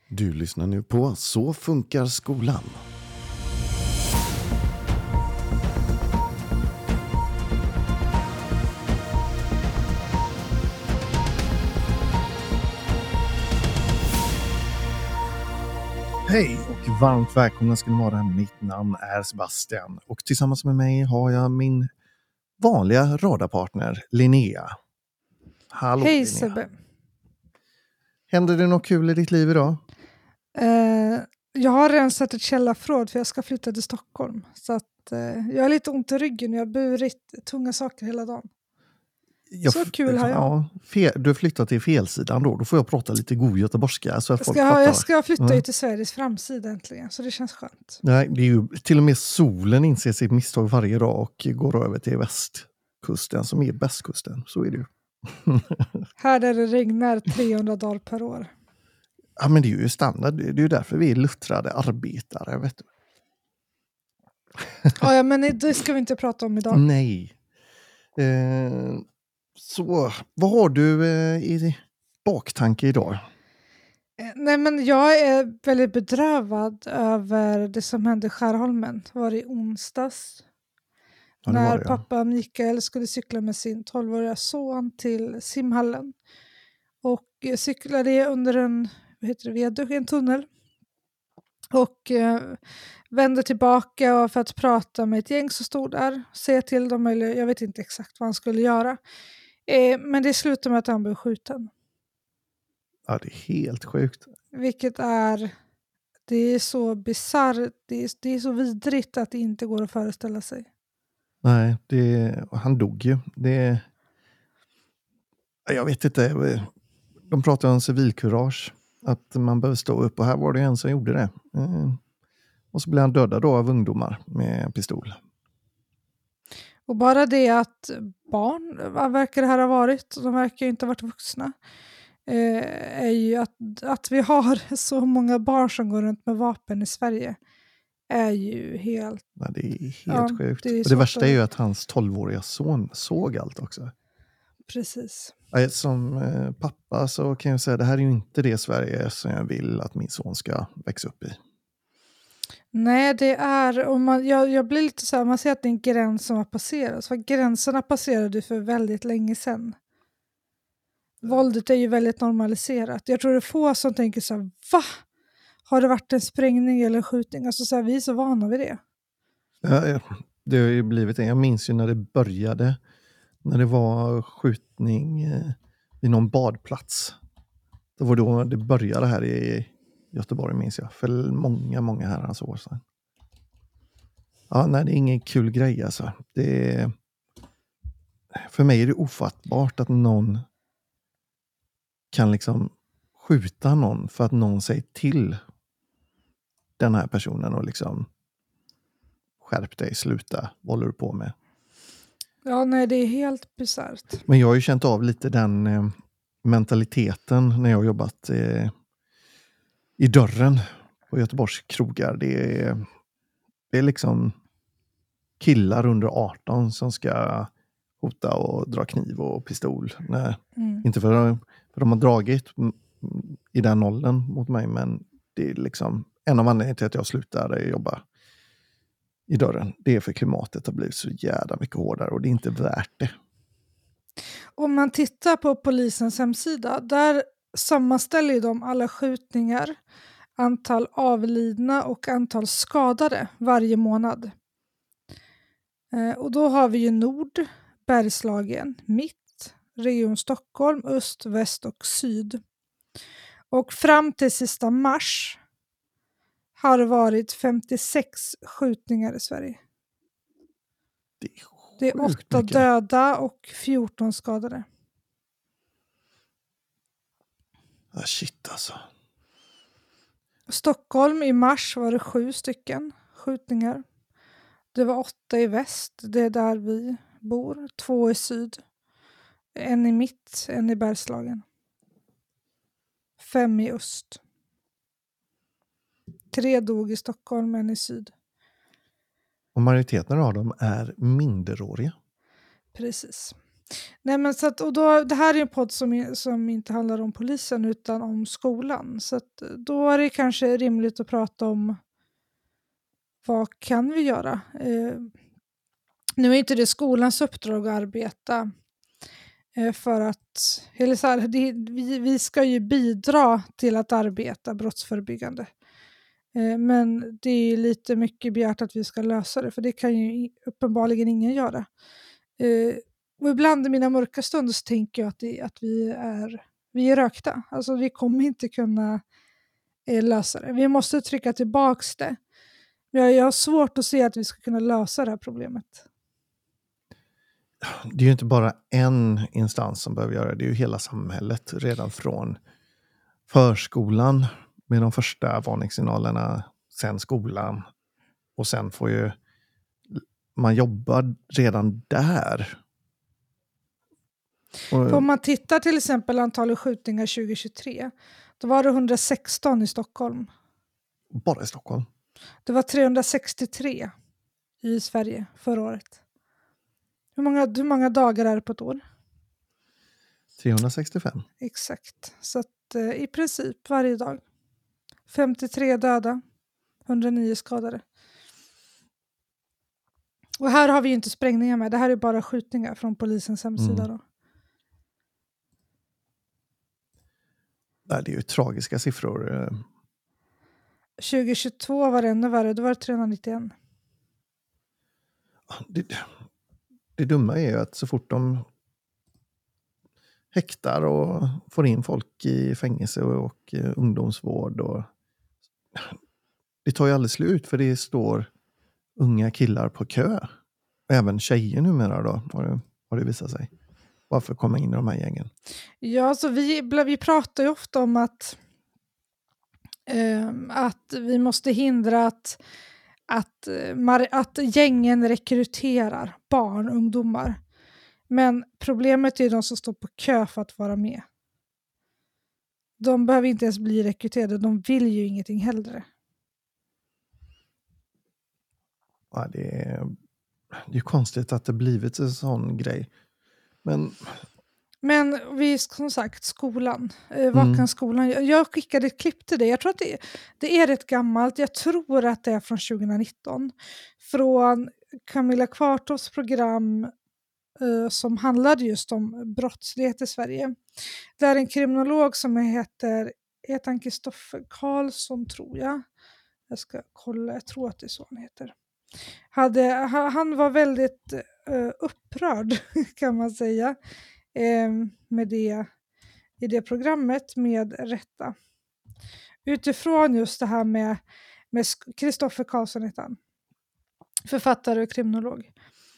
Du lyssnar nu på Så funkar skolan. Hej och varmt välkomna ska ni vara. Mitt namn är Sebastian och tillsammans med mig har jag min vanliga radarpartner Linnea. Hallå Hej Linnea. Sebbe. Händer det något kul i ditt liv idag? Jag har redan satt ett källarförråd för jag ska flytta till Stockholm. Så att, jag har lite ont i ryggen och jag har burit tunga saker hela dagen. Så kul har jag. Ja, du har flyttat till felsidan då. Då får jag prata lite god göteborgska så att folk fattar. Jag ska flytta till Sveriges framsida äntligen, så det känns skönt. Nej, det är ju till och med solen inser sitt misstag varje dag och går över till västkusten som är bästkusten. Så är det ju. Här där det regnar 300 dagar per år. Ja, men det är ju standard. Det är ju därför vi är luttrade arbetare, vet du. Ja, men det ska vi inte prata om idag. Nej. Så, vad har du i baktanke idag? Nej, men jag är väldigt bedrövad över det som hände i Skärholmen. Det var i onsdags. Ja, När det. pappa Mikael skulle cykla med sin 12-åriga son till simhallen. Och cyklade under en tunnel. Och vände tillbaka för att prata med ett gäng som stod där. Se till dem, eller jag vet inte exakt vad han skulle göra. Men det slutade med att han blev skjuten. Ja, det är helt sjukt. Vilket det är så bisarrt, det är så vidrigt att det inte går att föreställa sig. Nej, han dog ju. Jag vet inte. De pratar om civilkurage. Att man behöver stå upp och här var det en som gjorde det. Och så blev han dödad då av ungdomar med pistol. Och bara det att barn verkar det här ha varit, de verkar inte ha varit vuxna, är ju att vi har så många barn som går runt med vapen i Sverige är ju helt... Ja, det är helt sjukt. Det är och det värsta är ju att hans 12-åriga son såg allt också. Precis. Som pappa så kan jag säga att det här är ju inte det Sverige som jag vill att min son ska växa upp i. Nej, det är... Och jag blir lite så här, man ser att det är en gräns som har passerats. För gränserna passerade för väldigt länge sedan. Våldet är ju väldigt normaliserat. Jag tror det är få som tänker så här, va? Har det varit en sprängning eller skjutning? Alltså så här, vi är så vana vid det. Ja, det har ju blivit det. Jag minns ju när det började. När det var skjutning vid någon badplats. Det var då det började här i Göteborg, minns jag. För många herrans år sedan. Ja, nej, det är ingen kul grej alltså. För mig är det ofattbart att någon kan liksom skjuta någon för att någon säger till den här personen och liksom skärp dig, sluta, vad håller du på med? Ja, nej, det är helt bisarrt. Men jag har ju känt av lite den mentaliteten när jag har jobbat i dörren på Göteborgs krogar. Det är liksom killar under 18 som ska hota och dra kniv och pistol. Nej, inte för de har dragit i den åldern mot mig, men det är liksom en av anledningarna till att jag slutade jobba i dörren. Det är för klimatet har blivit så jävla mycket hårdare och det är inte värt det. Om man tittar på polisens hemsida, där sammanställer de alla skjutningar, antal avlidna och antal skadade varje månad. Och då har vi ju Nord, Bergslagen, Mitt, Region Stockholm, Öst, Väst och Syd. Och fram till sista mars har det varit 56 skjutningar i Sverige. Det är 8 mycket. döda och 14 skadade. Ah, shit alltså. Stockholm i mars var det 7 stycken skjutningar. Det var 8 i väst, det är där vi bor. 2 i syd. 1 i mitt, 1 i Bergslagen. 5 i öst. 3 dog i Stockholm, 1 i syd. Och majoriteten av dem är minderåriga. Precis. Nej, men så att, och då, det här är en podd som inte handlar om polisen utan om skolan. Så att, då är det kanske rimligt att prata om vad kan vi göra? Nu är inte det skolans uppdrag att arbeta för att... Eller så här, vi ska ju bidra till att arbeta brottsförebyggande. Men det är lite mycket begärt att vi ska lösa det, för det kan ju uppenbarligen ingen göra. Och ibland i mina mörka stunder så tänker jag att vi är rökta. Alltså vi kommer inte kunna lösa det. Vi måste trycka tillbaks det. Jag har svårt att se att vi ska kunna lösa det här problemet. Det är ju inte bara en instans som behöver göra det, det är ju hela samhället redan från förskolan med de första varningssignalerna, sen skolan och sen får ju man jobba redan där. För om man tittar till exempel antalet skjutningar 2023, då var det 116 i Stockholm. Bara i Stockholm? Det var 363 i Sverige förra året. Hur många dagar är det på ett år? 365. Exakt. Så att, i princip varje dag. 53 döda, 109 skadade. Och här har vi ju inte sprängningar med. Det här är bara skjutningar från polisens hemsida. Då. Nej, det är ju tragiska siffror. 2022 var det ännu värre. Då var det 391. Det dumma är ju att så fort de häktar och får in folk i fängelse och ungdomsvård och det tar ju aldrig slut, för det står unga killar på kö. Även tjejer numera då, har det visat sig. Varför komma in i de här gängen? Ja, så vi pratar ju ofta om att vi måste hindra att gängen rekryterar barn, ungdomar. Men problemet är de som står på kö för att vara med. De behöver inte ens bli rekryterade, de vill ju ingenting hellre. Ja, det är konstigt att det blivit en sån grej. Men vi, som sagt, skolan. Vad kan skolan göra? Jag skickade ett klipp till dig. Jag tror att det är rätt gammalt. Jag tror att det är från 2019. Från Camilla Kvartops program som handlade just om brottslighet i Sverige. Det är en kriminolog som heter Kristoffer Karlsson, tror jag. Jag ska kolla, jag tror att det är så han heter. Han var väldigt upprörd, kan man säga, i det programmet, med rätta. Utifrån just det här med Kristoffer Karlsson heter han. Författare och kriminolog.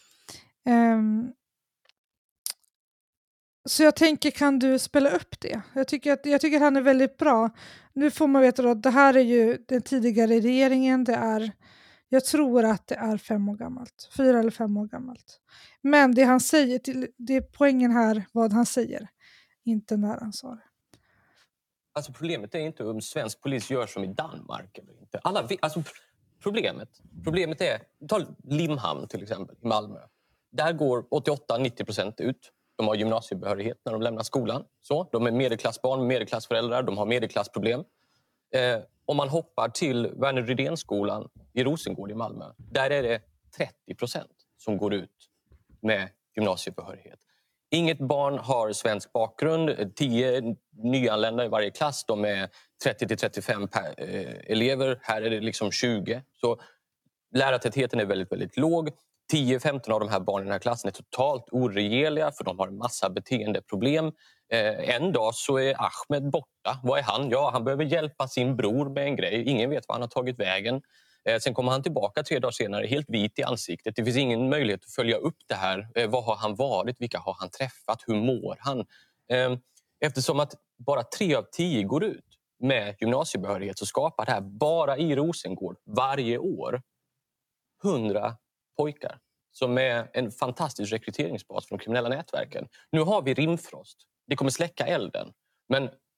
Så jag tänker, kan du spela upp det? Jag tycker att han är väldigt bra. Nu får man veta att det här är ju den tidigare regeringen. Jag tror att det är 5 år gammalt. 4 eller 5 år gammalt. Men det han säger, det är poängen här, vad han säger. Inte när han sa det. Alltså problemet är inte om svensk polis gör som i Danmark eller inte. Problemet är, ta Limhamn till exempel i Malmö. Där går 88-90% ut. De har gymnasiebehörighet när de lämnar skolan. Så, de är medelklassbarn, medelklassföräldrar, de har medelklassproblem. Om man hoppar till Värner Rydénskolan i Rosengård i Malmö, där är det 30% som går ut med gymnasiebehörighet. Inget barn har svensk bakgrund, 10 nyanlända i varje klass, de är 30-35 elever, här är det liksom 20. Så lärartätheten är väldigt, väldigt låg. 10-15 av de här barnen i den här klassen är totalt oregeliga, för de har en massa beteendeproblem. En dag så är Ahmed borta. Vad är han? Ja, han behöver hjälpa sin bror med en grej. Ingen vet var han har tagit vägen. Sen kommer han tillbaka 3 dagar senare helt vit i ansiktet. Det finns ingen möjlighet att följa upp det här. Var har han varit? Vilka har han träffat? Hur mår han? Eftersom att bara 3 av 10 går ut med gymnasiebehörighet, så skapar det här bara i Rosengård varje år 100 pojkar som är en fantastisk rekryteringsbas för de kriminella nätverken. Nu har vi rimfrost. Det kommer släcka elden. Men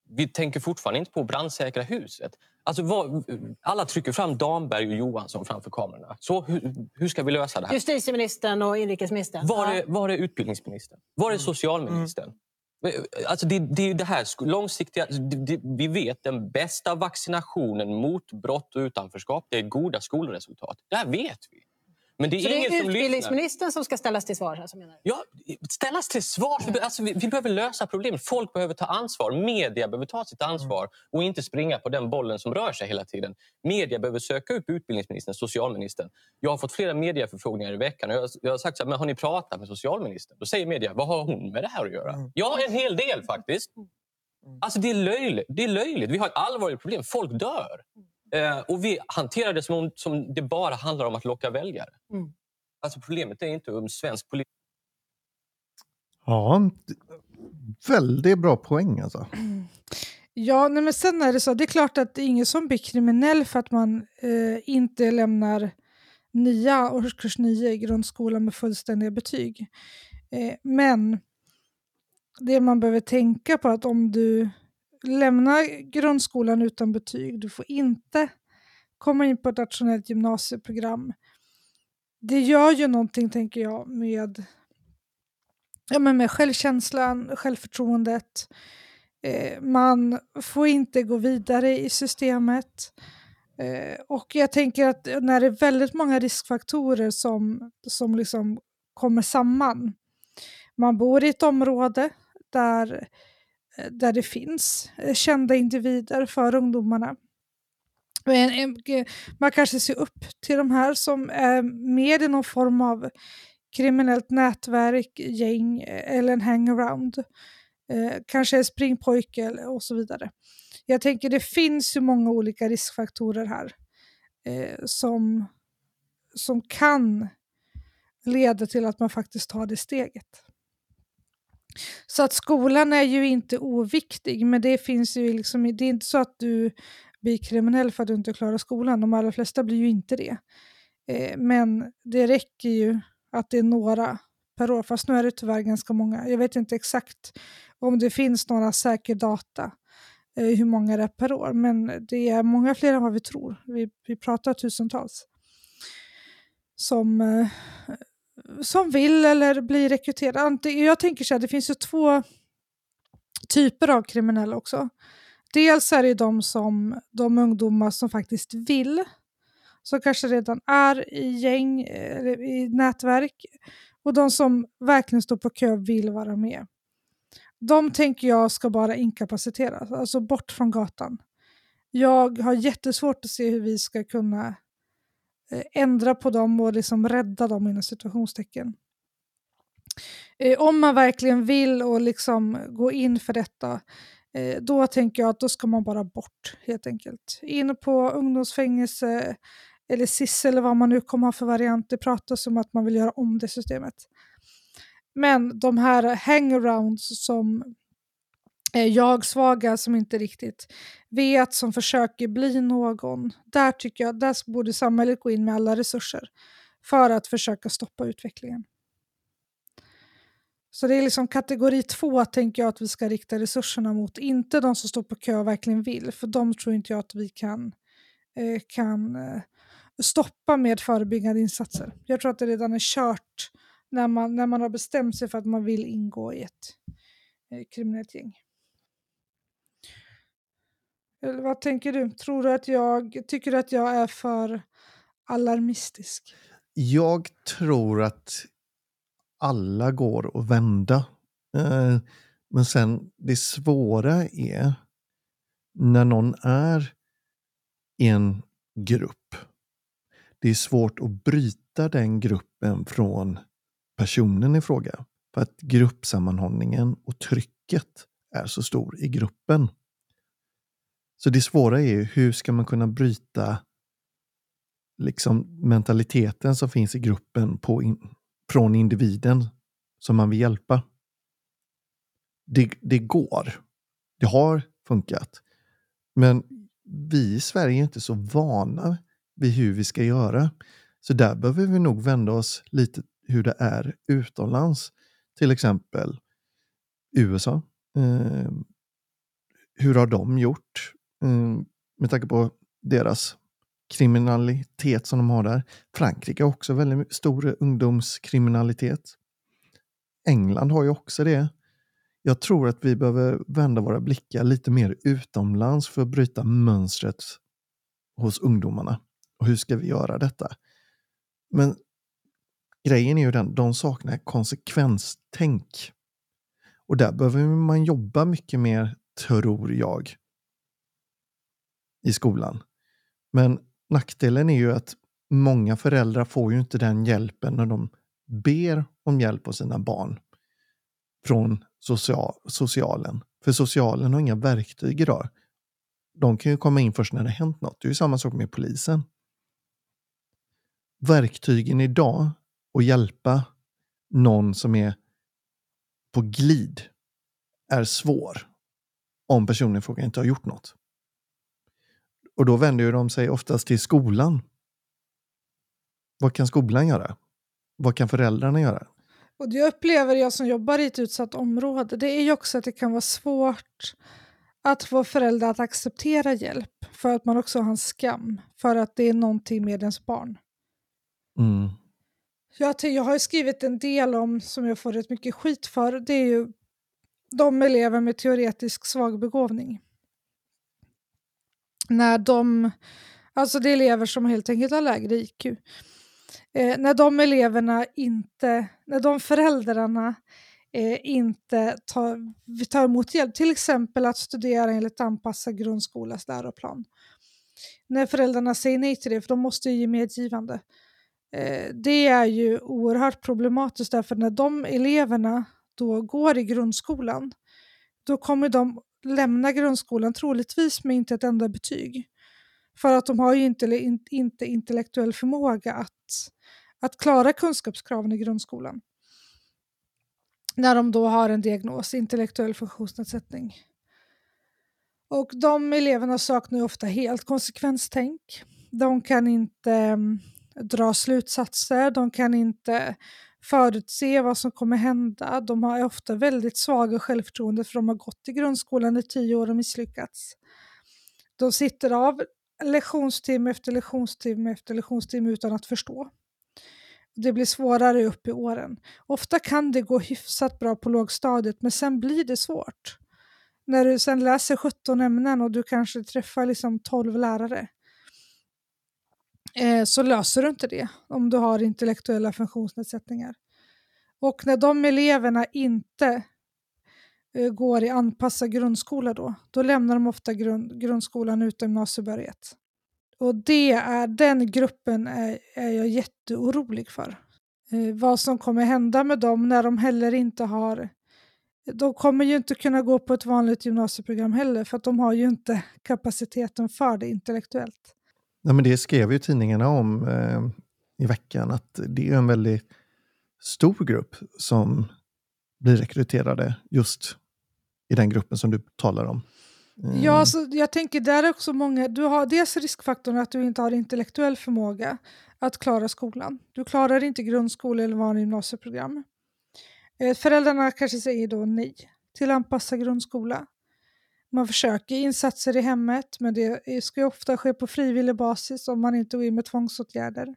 vi tänker fortfarande inte på brandsäkra huset. Alltså alla trycker fram Damberg och Johansson framför kamerorna. Så hur ska vi lösa det här? Justitieministern och inrikesministern. Var är utbildningsministern? Var är socialministern? Alltså det är det här långsiktiga. Vi vet den bästa vaccinationen mot brott och utanförskap, det är goda skolresultat. Det här vet vi. Men det är så ingen det är som utbildningsministern som ska ställas till svars? Alltså, menar du? Ja, ställas till svars. Alltså, vi behöver lösa problemet. Folk behöver ta ansvar. Media behöver ta sitt ansvar och inte springa på den bollen som rör sig hela tiden. Media behöver söka upp utbildningsministern, socialministern. Jag har fått flera medieförfrågningar i veckan och jag har sagt så här, men har ni pratat med socialministern? Då säger media, vad har hon med det här att göra? Ja, en hel del faktiskt. Alltså det är löjligt. Det är löjligt. Vi har ett allvarligt problem. Folk dör. Och vi hanterar det som det bara handlar om att locka väljare. Alltså problemet är inte om svensk politik. Ja, väldigt bra poäng alltså. Ja, men sen är det så. Det är klart att det är ingen som blir kriminell för att man inte lämnar årskurs 9 i grundskolan med fullständiga betyg. Men det man behöver tänka på är att om du lämnar grundskolan utan betyg, du får inte komma in på ett nationellt gymnasieprogram. Det gör ju någonting, tänker jag, med självkänslan, självförtroendet. Man får inte gå vidare i systemet. Och jag tänker att när det är väldigt många riskfaktorer som liksom kommer samman. Man bor i ett område där det finns kända individer för ungdomarna. Man kanske ser upp till de här som är med i någon form av kriminellt nätverk, gäng eller en hangaround. Kanske springpojke och så vidare. Jag tänker det finns ju många olika riskfaktorer här som kan leda till att man faktiskt tar det steget. Så att skolan är ju inte oviktig, men det finns ju liksom, det är inte så att du blir kriminell för att du inte klarar skolan. De allra flesta blir ju inte det. Men det räcker ju att det är några per år, fast nu är det tyvärr ganska många. Jag vet inte exakt om det finns några säker data hur många det är per år, men det är många fler än vad vi tror. Vi pratar tusentals som vill eller blir rekryterade. Jag tänker så här, det finns ju 2 typer av kriminella också. Dels är det de ungdomar som faktiskt vill, som kanske redan är i gäng eller i nätverk, och de som verkligen står på kö vill vara med. De tänker jag ska bara inkapaciteras, alltså bort från gatan. Jag har jättesvårt att se hur vi ska kunna ändra på dem och liksom rädda dem inom situationstecken. Om man verkligen vill och liksom gå in för detta, då tänker jag att då ska man bara bort helt enkelt. In på ungdomsfängelse eller SIS eller vad man nu kommer ha för variant. Det pratas om att man vill göra om det systemet. Men de här hangarounds som är jag-svaga, som inte riktigt vet, som försöker bli någon. Där tycker jag där borde samhället gå in med alla resurser för att försöka stoppa utvecklingen. Så det är liksom kategori 2 tänker jag att vi ska rikta resurserna mot. Inte de som står på kö och verkligen vill. För de tror inte jag att vi kan stoppa med förebyggande insatser. Jag tror att det redan är kört när man har bestämt sig för att man vill ingå i ett kriminellt gäng. Eller vad tänker du? Tycker du att jag är för alarmistisk? Jag tror att alla går att vända. Men sen det svåra är när någon är i en grupp. Det är svårt att bryta den gruppen från personen i fråga. För att gruppsammanhållningen och trycket är så stor i gruppen. Så det svåra är ju hur ska man kunna bryta liksom mentaliteten som finns i gruppen från individen som man vill hjälpa. Det går. Det har funkat. Men vi i Sverige är inte så vana vid hur vi ska göra. Så där behöver vi nog vända oss lite hur det är utomlands. Till exempel USA. hur har de gjort? Med tanke på deras kriminalitet som de har där. Frankrike har också väldigt stor ungdomskriminalitet. England har ju också det. Jag tror att vi behöver vända våra blickar lite mer utomlands för att bryta mönstret hos ungdomarna. Och hur ska vi göra detta? Men grejen är ju den, de saknar konsekvenstänk. Och där behöver man jobba mycket mer, tror jag, i skolan. Men nackdelen är ju att många föräldrar får ju inte den hjälpen när de ber om hjälp på sina barn från socialen. För socialen har inga verktyg idag. De kan ju komma in först när det hänt något. Det är ju samma sak med polisen. Verktygen idag att hjälpa någon som är på glid är svår om personen i fråga inte har gjort något. Och då vänder ju de sig oftast till skolan. Vad kan skolan göra? Vad kan föräldrarna göra? Och det upplever jag som jobbar i ett utsatt område. Det är ju också att det kan vara svårt att få föräldrar att acceptera hjälp. För att man också har en skam. För att det är någonting med ens barn. Mm. Jag har ju skrivit en del om, som jag får rätt mycket skit för. Det är ju de elever med teoretisk svag begåvning. Alltså det är elever som helt enkelt har lägre IQ. När de föräldrarna inte tar emot hjälp, till exempel att studera enligt anpassad grundskolas läroplan. När föräldrarna säger nej till det, för de måste ju ge medgivande. Det är ju oerhört problematiskt, därför när de eleverna då går i grundskolan, då kommer de lämna grundskolan troligtvis med inte ett enda betyg. För att de har ju inte intellektuell förmåga att klara kunskapskraven i grundskolan. När de då har en diagnos, intellektuell funktionsnedsättning. Och de eleverna saknar ju ofta helt konsekvenstänk. De kan inte dra slutsatser, de kan inte förutse vad som kommer hända. De har ofta väldigt svaga självförtroende för de har gått i grundskolan i 10 år och misslyckats. De sitter av lektionstimme efter lektionstimme efter lektionstimme utan att förstå. Det blir svårare upp i åren. Ofta kan det gå hyfsat bra på lågstadiet, men sen blir det svårt. När du sen läser 17 ämnen och du kanske träffar 12 lärare, så löser du inte det om du har intellektuella funktionsnedsättningar. Och när de eleverna inte går i anpassad grundskola då lämnar de ofta grundskolan utan gymnasiebehörighet. Och den gruppen är jag jätteorolig för. Vad som kommer hända med dem när de heller inte har... De kommer ju inte kunna gå på ett vanligt gymnasieprogram heller, för att de har ju inte kapaciteten för det intellektuellt. Ja, men det skrev ju tidningarna om i veckan, att det är en väldigt stor grupp som blir rekryterade just i den gruppen som du talar om. Ja, så jag tänker där är också många. Du har dels riskfaktorn att du inte har intellektuell förmåga att klara skolan. Du klarar inte grundskola eller vanlig gymnasieprogram. Föräldrarna kanske säger då nej till anpassad grundskola. Man försöker insatser i hemmet, men det ska ju ofta ske på frivillig basis om man inte går in med tvångsåtgärder.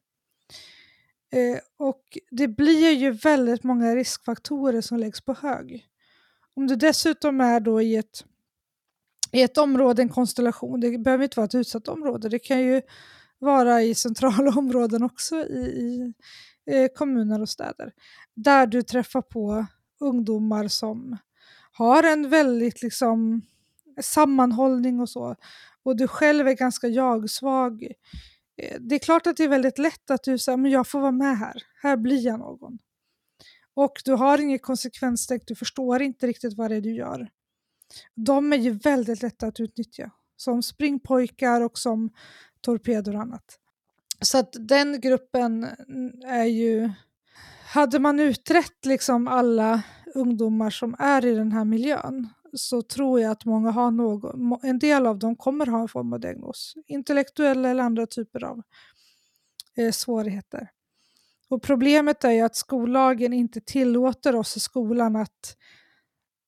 Och det blir ju väldigt många riskfaktorer som läggs på hög. Om du dessutom är då i ett område, en konstellation, det behöver inte vara ett utsatt område, det kan ju vara i centrala områden också i kommuner och städer, där du träffar på ungdomar som har en väldigt sammanhållning och så, och du själv är ganska jag-svag. Det är klart att det är väldigt lätt att du säger, men jag får vara med här blir jag någon. Och du har ingen konsekvenstänk, du förstår inte riktigt vad det är du gör. De är ju väldigt lätta att utnyttja. Som springpojkar och som torpeder och annat. Så att den gruppen är ju... Hade man utrett alla ungdomar som är i den här miljön, så tror jag att många har en del av dem kommer ha en form av diagnos. Intellektuella eller andra typer av svårigheter. Och problemet är ju att skollagen inte tillåter oss i skolan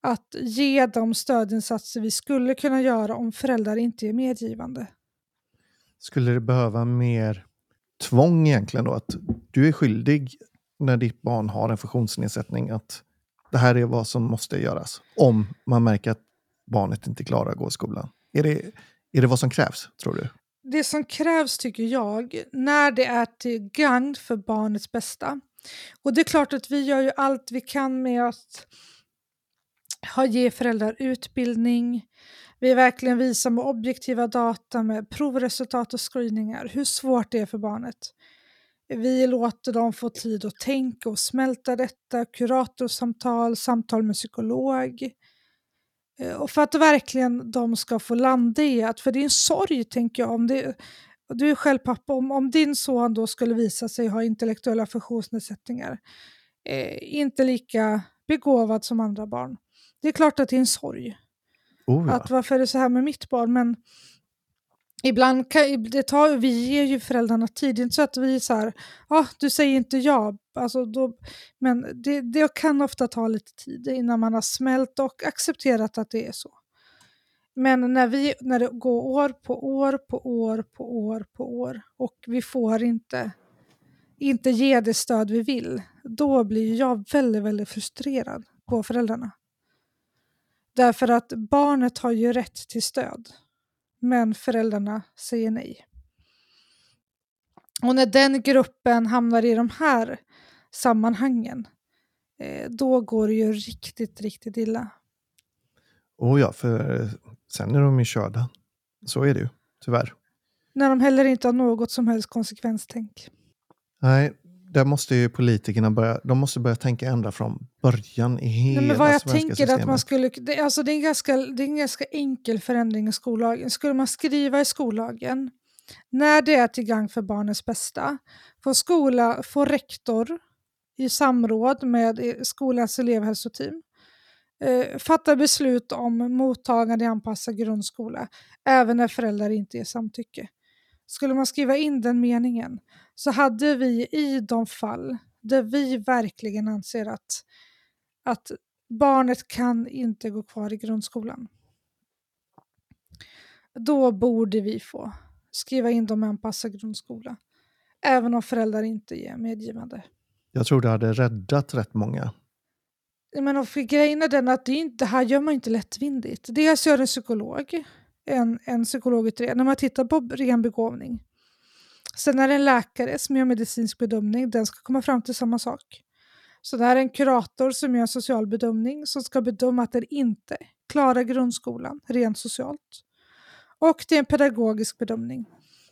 att ge de stödinsatser vi skulle kunna göra om föräldrar inte är medgivande. Skulle det behöva mer tvång egentligen då? Att du är skyldig när ditt barn har en funktionsnedsättning att det här är vad som måste göras. Om man märker att barnet inte klarar att gå i skolan. Är det vad som krävs, tror du? Det som krävs tycker jag, när det är till gagn för barnets bästa. Och det är klart att vi gör ju allt vi kan med att ge föräldrar utbildning. Vi verkligen visar med objektiva data, med provresultat och screeningar, hur svårt det är för barnet. Vi låter dem få tid att tänka och smälta detta, kuratorsamtal, samtal med psykolog. Och för att verkligen de ska få landa i att, för det är en sorg tänker jag, om det, du är själv pappa, om din son då skulle visa sig ha intellektuella funktionsnedsättningar, inte lika begåvad som andra barn. Det är klart att det är en sorg. Oh ja. Att varför är det så här med mitt barn, men ibland vi ger ju föräldrarna tid, inte så att vi är så här, du säger inte ja, alltså men det kan ofta ta lite tid innan man har smält och accepterat att det är så. Men när det går år på år och vi får inte ge det stöd vi vill, då blir jag väldigt, väldigt frustrerad på föräldrarna. Därför att barnet har ju rätt till stöd. Men föräldrarna säger nej. Och när den gruppen hamnar i de här sammanhangen, då går det ju riktigt, riktigt illa. Oh ja, för sen är de ju körda. Så är det ju, tyvärr. När de heller inte har något som helst konsekvenstänk. Nej, där måste ju politikerna börja tänka ända från början i hela men vad jag svenska tänker systemet. att man skulle, det är en ganska enkel förändring i skollagen. Skulle man skriva i skollagen, när det är till gagn för barnens bästa, får rektor i samråd med skolans elevhälsoteam fatta beslut om mottagande i anpassad grundskola, även när föräldrar inte ger samtycke. Skulle man skriva in den meningen, så hade vi i de fall där vi verkligen anser att barnet kan inte gå kvar i grundskolan, då borde vi få skriva in dem i anpassad grundskola, även om föräldrar inte ger medgivande. Jag tror det hade räddat rätt många. Men grejen är den att det här gör man inte lättvindigt. Dels gör en psykolog en psykologutredning när man tittar på ren begåvning. Sen är det en läkare som gör medicinsk bedömning, den ska komma fram till samma sak. Så det är en kurator som gör en social bedömning som ska bedöma att den inte klarar grundskolan rent socialt. Och det är en pedagogisk bedömning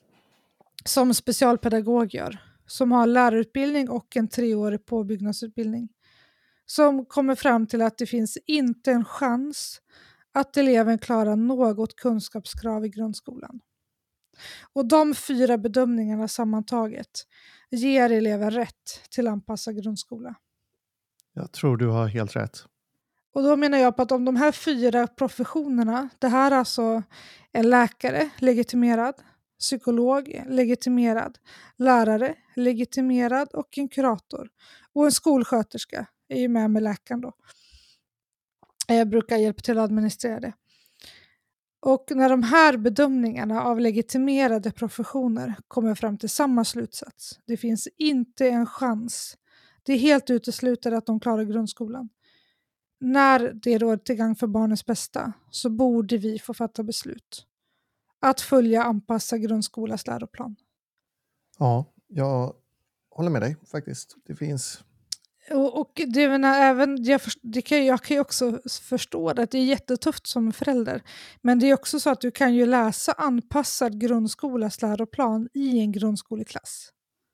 som specialpedagog gör, som har lärarutbildning och en 3-årig påbyggnadsutbildning, som kommer fram till att det finns inte en chans att eleven klarar något kunskapskrav i grundskolan. Och de 4 bedömningarna sammantaget ger eleven rätt till anpassad grundskola. Jag tror du har helt rätt. Och då menar jag på att om de här 4 professionerna, det här är alltså en läkare, legitimerad, psykolog, legitimerad, lärare, legitimerad och en kurator. Och en skolsköterska är ju med läkaren då. Jag brukar hjälpa till att administrera det. Och när de här bedömningarna av legitimerade professioner kommer fram till samma slutsats, det finns inte en chans, det är helt uteslutet att de klarar grundskolan. När det är till gång för barnens bästa, så borde vi få fatta beslut att följa anpassad grundskolas läroplan. Ja, jag håller med dig faktiskt. Det finns... Och det menar, även, jag kan ju också förstå att det är jättetufft som förälder. Men det är också så att du kan ju läsa anpassad grundskolas läroplan i en grundskoleklass.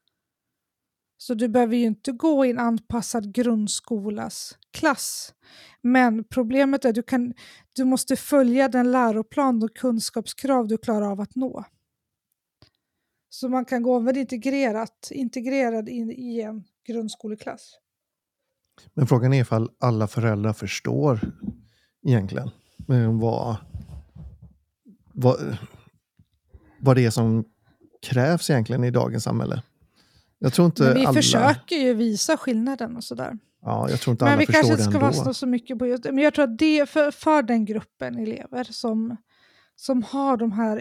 Så du behöver ju inte gå i en anpassad grundskolas klass. Men problemet är att du måste följa den läroplan och kunskapskrav du klarar av att nå. Så man kan gå med integrerad in i en grundskoleklass. Men frågan är ifall alla föräldrar förstår egentligen vad det är som krävs egentligen i dagens samhälle. Jag tror inte men vi alla... försöker ju visa skillnaden och sådär. Ja, jag tror inte Men alla vi förstår kanske det inte ska ändå. fastna så mycket på just det. Men jag tror att det är för den gruppen elever som har de här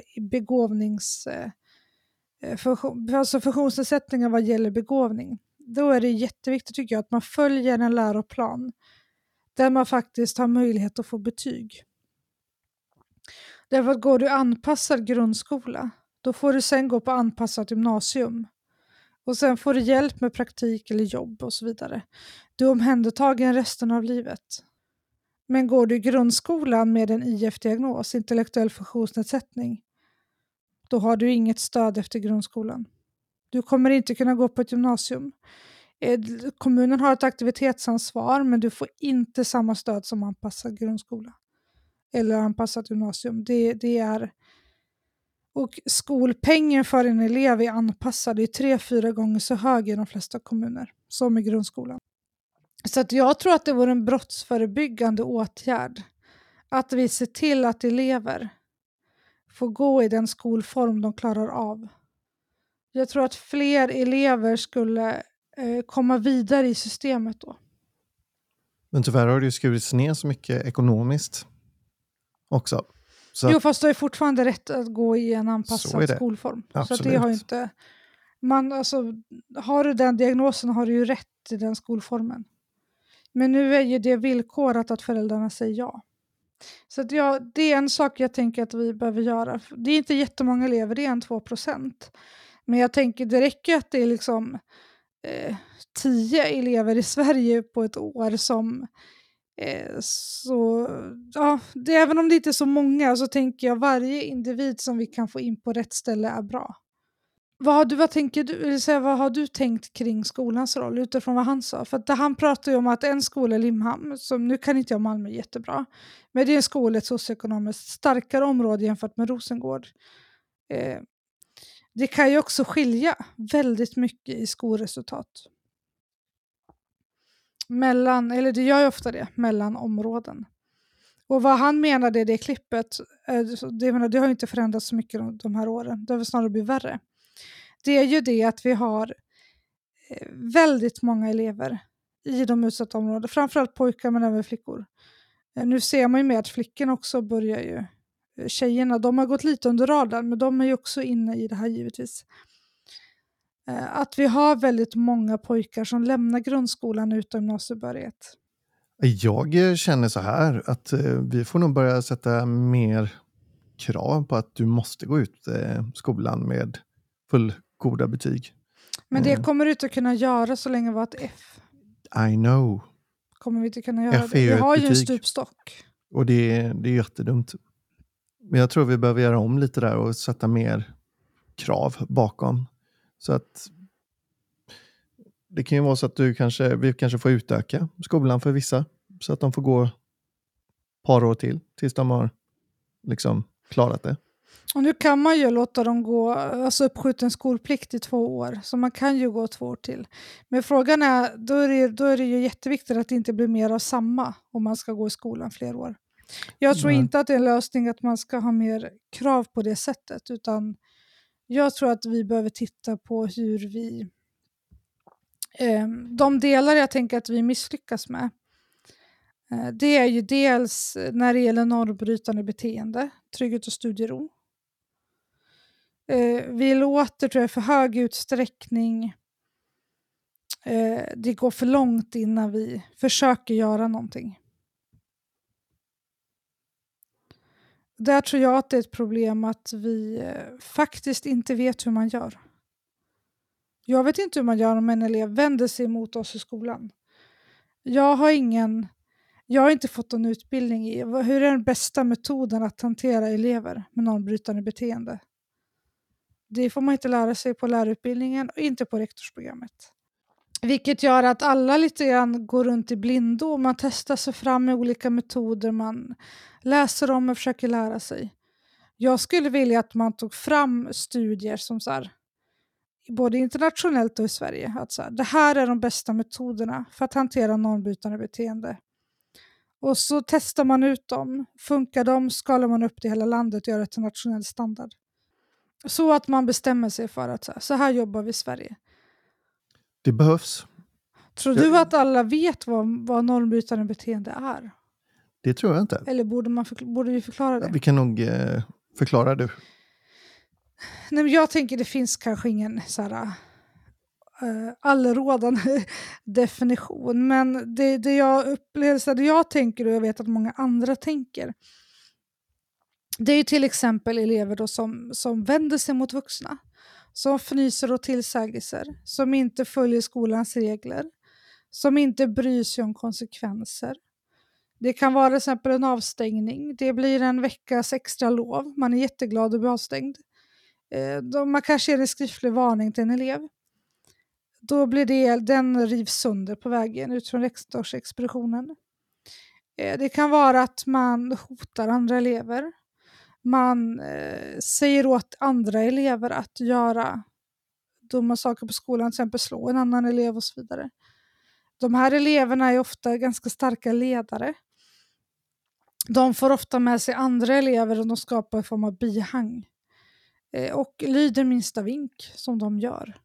alltså funktionsnedsättningar vad gäller begåvning. Då är det jätteviktigt tycker jag att man följer en läroplan där man faktiskt har möjlighet att få betyg. Därför att går du anpassad grundskola, då får du sen gå på anpassat gymnasium. Och sen får du hjälp med praktik eller jobb och så vidare. Du är omhändertagen resten av livet. Men går du i grundskolan med en IF-diagnos, intellektuell funktionsnedsättning, då har du inget stöd efter grundskolan. Du kommer inte kunna gå på ett gymnasium. Kommunen har ett aktivitetsansvar, men du får inte samma stöd som anpassad grundskola eller anpassat gymnasium. Det är... Och skolpengen för en elev är anpassad är 3-4 gånger så hög i de flesta kommuner som i grundskolan. Så att jag tror att det vore en brottsförebyggande åtgärd att vi ser till att elever får gå i den skolform de klarar av. Jag tror att fler elever skulle komma vidare i systemet då. Men tyvärr har det ju skurits ner så mycket ekonomiskt också. Så Jo, att, fast du har fortfarande rätt att gå i en Så är anpassad det. skolform. Absolut. Så att det har ju inte... har du den diagnosen har du ju rätt i den skolformen. Men nu är ju det villkorat att föräldrarna säger ja. Så att det är en sak jag tänker att vi behöver göra. Det är inte jättemånga elever, det är 1-2%. Men jag tänker det räcker att det är liksom 10 elever i Sverige på ett år som även om det inte är så många så tänker jag varje individ som vi kan få in på rätt ställe är bra. Vad har du tänkt kring skolans roll utifrån vad han sa? För att han pratar ju om att en skola i Limhamn, som nu kan inte jag Malmö jättebra, men det är en skola i ett socioekonomiskt starkare område jämfört med Rosengård. Det kan ju också skilja väldigt mycket i skolresultat. Det gör ju ofta det, mellan områden. Och vad han menade i det klippet, det har ju inte förändrats så mycket de här åren, det har väl snarare blivit värre. Det är ju det att vi har väldigt många elever i de utsatta områdena, framförallt pojkar men även flickor. Nu ser man ju med att flickorna också börjar ju, tjejerna, de har gått lite under radarn men de är ju också inne i det här givetvis. Att vi har väldigt många pojkar som lämnar grundskolan utan gymnasiebehörighet. jag känner så här att vi får nog börja sätta mer krav på att du måste gå ut skolan med fullgoda betyg. Men det kommer du inte kunna göra så länge vi har ett F. I know. Kommer vi inte kunna göra F är det. ju Vi ett har ju en betyg. stupstock. Och det är jättedumt. Men jag tror vi behöver göra om lite där och sätta mer krav bakom. Så att det kan ju vara så att vi kanske får utöka skolan för vissa. Så att de får gå ett par år till tills de har liksom klarat det. Och nu kan man ju låta dem gå, alltså uppskjuten skolplikt i 2 år. Så man kan ju gå 2 år till. Men frågan är, då är det ju jätteviktigt att det inte blir mer av samma om man ska gå i skolan fler år. Jag tror inte att det är en lösning att man ska ha mer krav på det sättet. Utan jag tror att vi behöver titta på hur vi... de delar jag tänker att vi misslyckas med. Det är ju dels när det gäller normbrytande beteende, trygghet och studiero. Vi låter, tror jag, för hög utsträckning det går för långt innan vi försöker göra någonting. Där tror jag att det är ett problem att vi faktiskt inte vet hur man gör. Jag vet inte hur man gör om en elev vänder sig mot oss i skolan. Jag har inte fått någon utbildning i hur är den bästa metoden att hantera elever med normbrytande beteende. Det får man inte lära sig på lärarutbildningen och inte på rektorsprogrammet. Vilket gör att alla lite grann går runt i blindo och man testar sig fram med olika metoder. Man läser om och försöker lära sig. Jag skulle vilja att man tog fram studier som så här, både internationellt och i Sverige. Att så här, det här är de bästa metoderna för att hantera normbrytande beteende. Och så testar man ut dem. Funkar de, skalar man upp det i hela landet och gör det till nationell standard. Så att man bestämmer sig för att så här jobbar vi i Sverige. Det behövs. Tror du att alla vet vad normbrytande beteende är? Det tror jag inte. Eller borde vi förklara det? Vi kan nog förklara det. Nej, men jag tänker det finns kanske ingen så här, allrådande definition. Men det jag upplever, det jag tänker och jag vet att många andra tänker. Det är ju till exempel elever då som vänder sig mot vuxna. Som fnyser och tillsägelser. Som inte följer skolans regler. Som inte bryr sig om konsekvenser. Det kan vara till exempel en avstängning. Det blir en veckas extra lov. Man är jätteglad att bli avstängd. Man kanske ger en skriftlig varning till en elev. Då blir den rivs sönder på vägen ut från rektorsexpeditionen. Det kan vara att man hotar andra elever. Man säger åt andra elever att göra dumma saker på skolan, till exempel slå en annan elev och så vidare. De här eleverna är ofta ganska starka ledare. De får ofta med sig andra elever och de skapar en form av bihang. Och lyder minsta vink som de gör.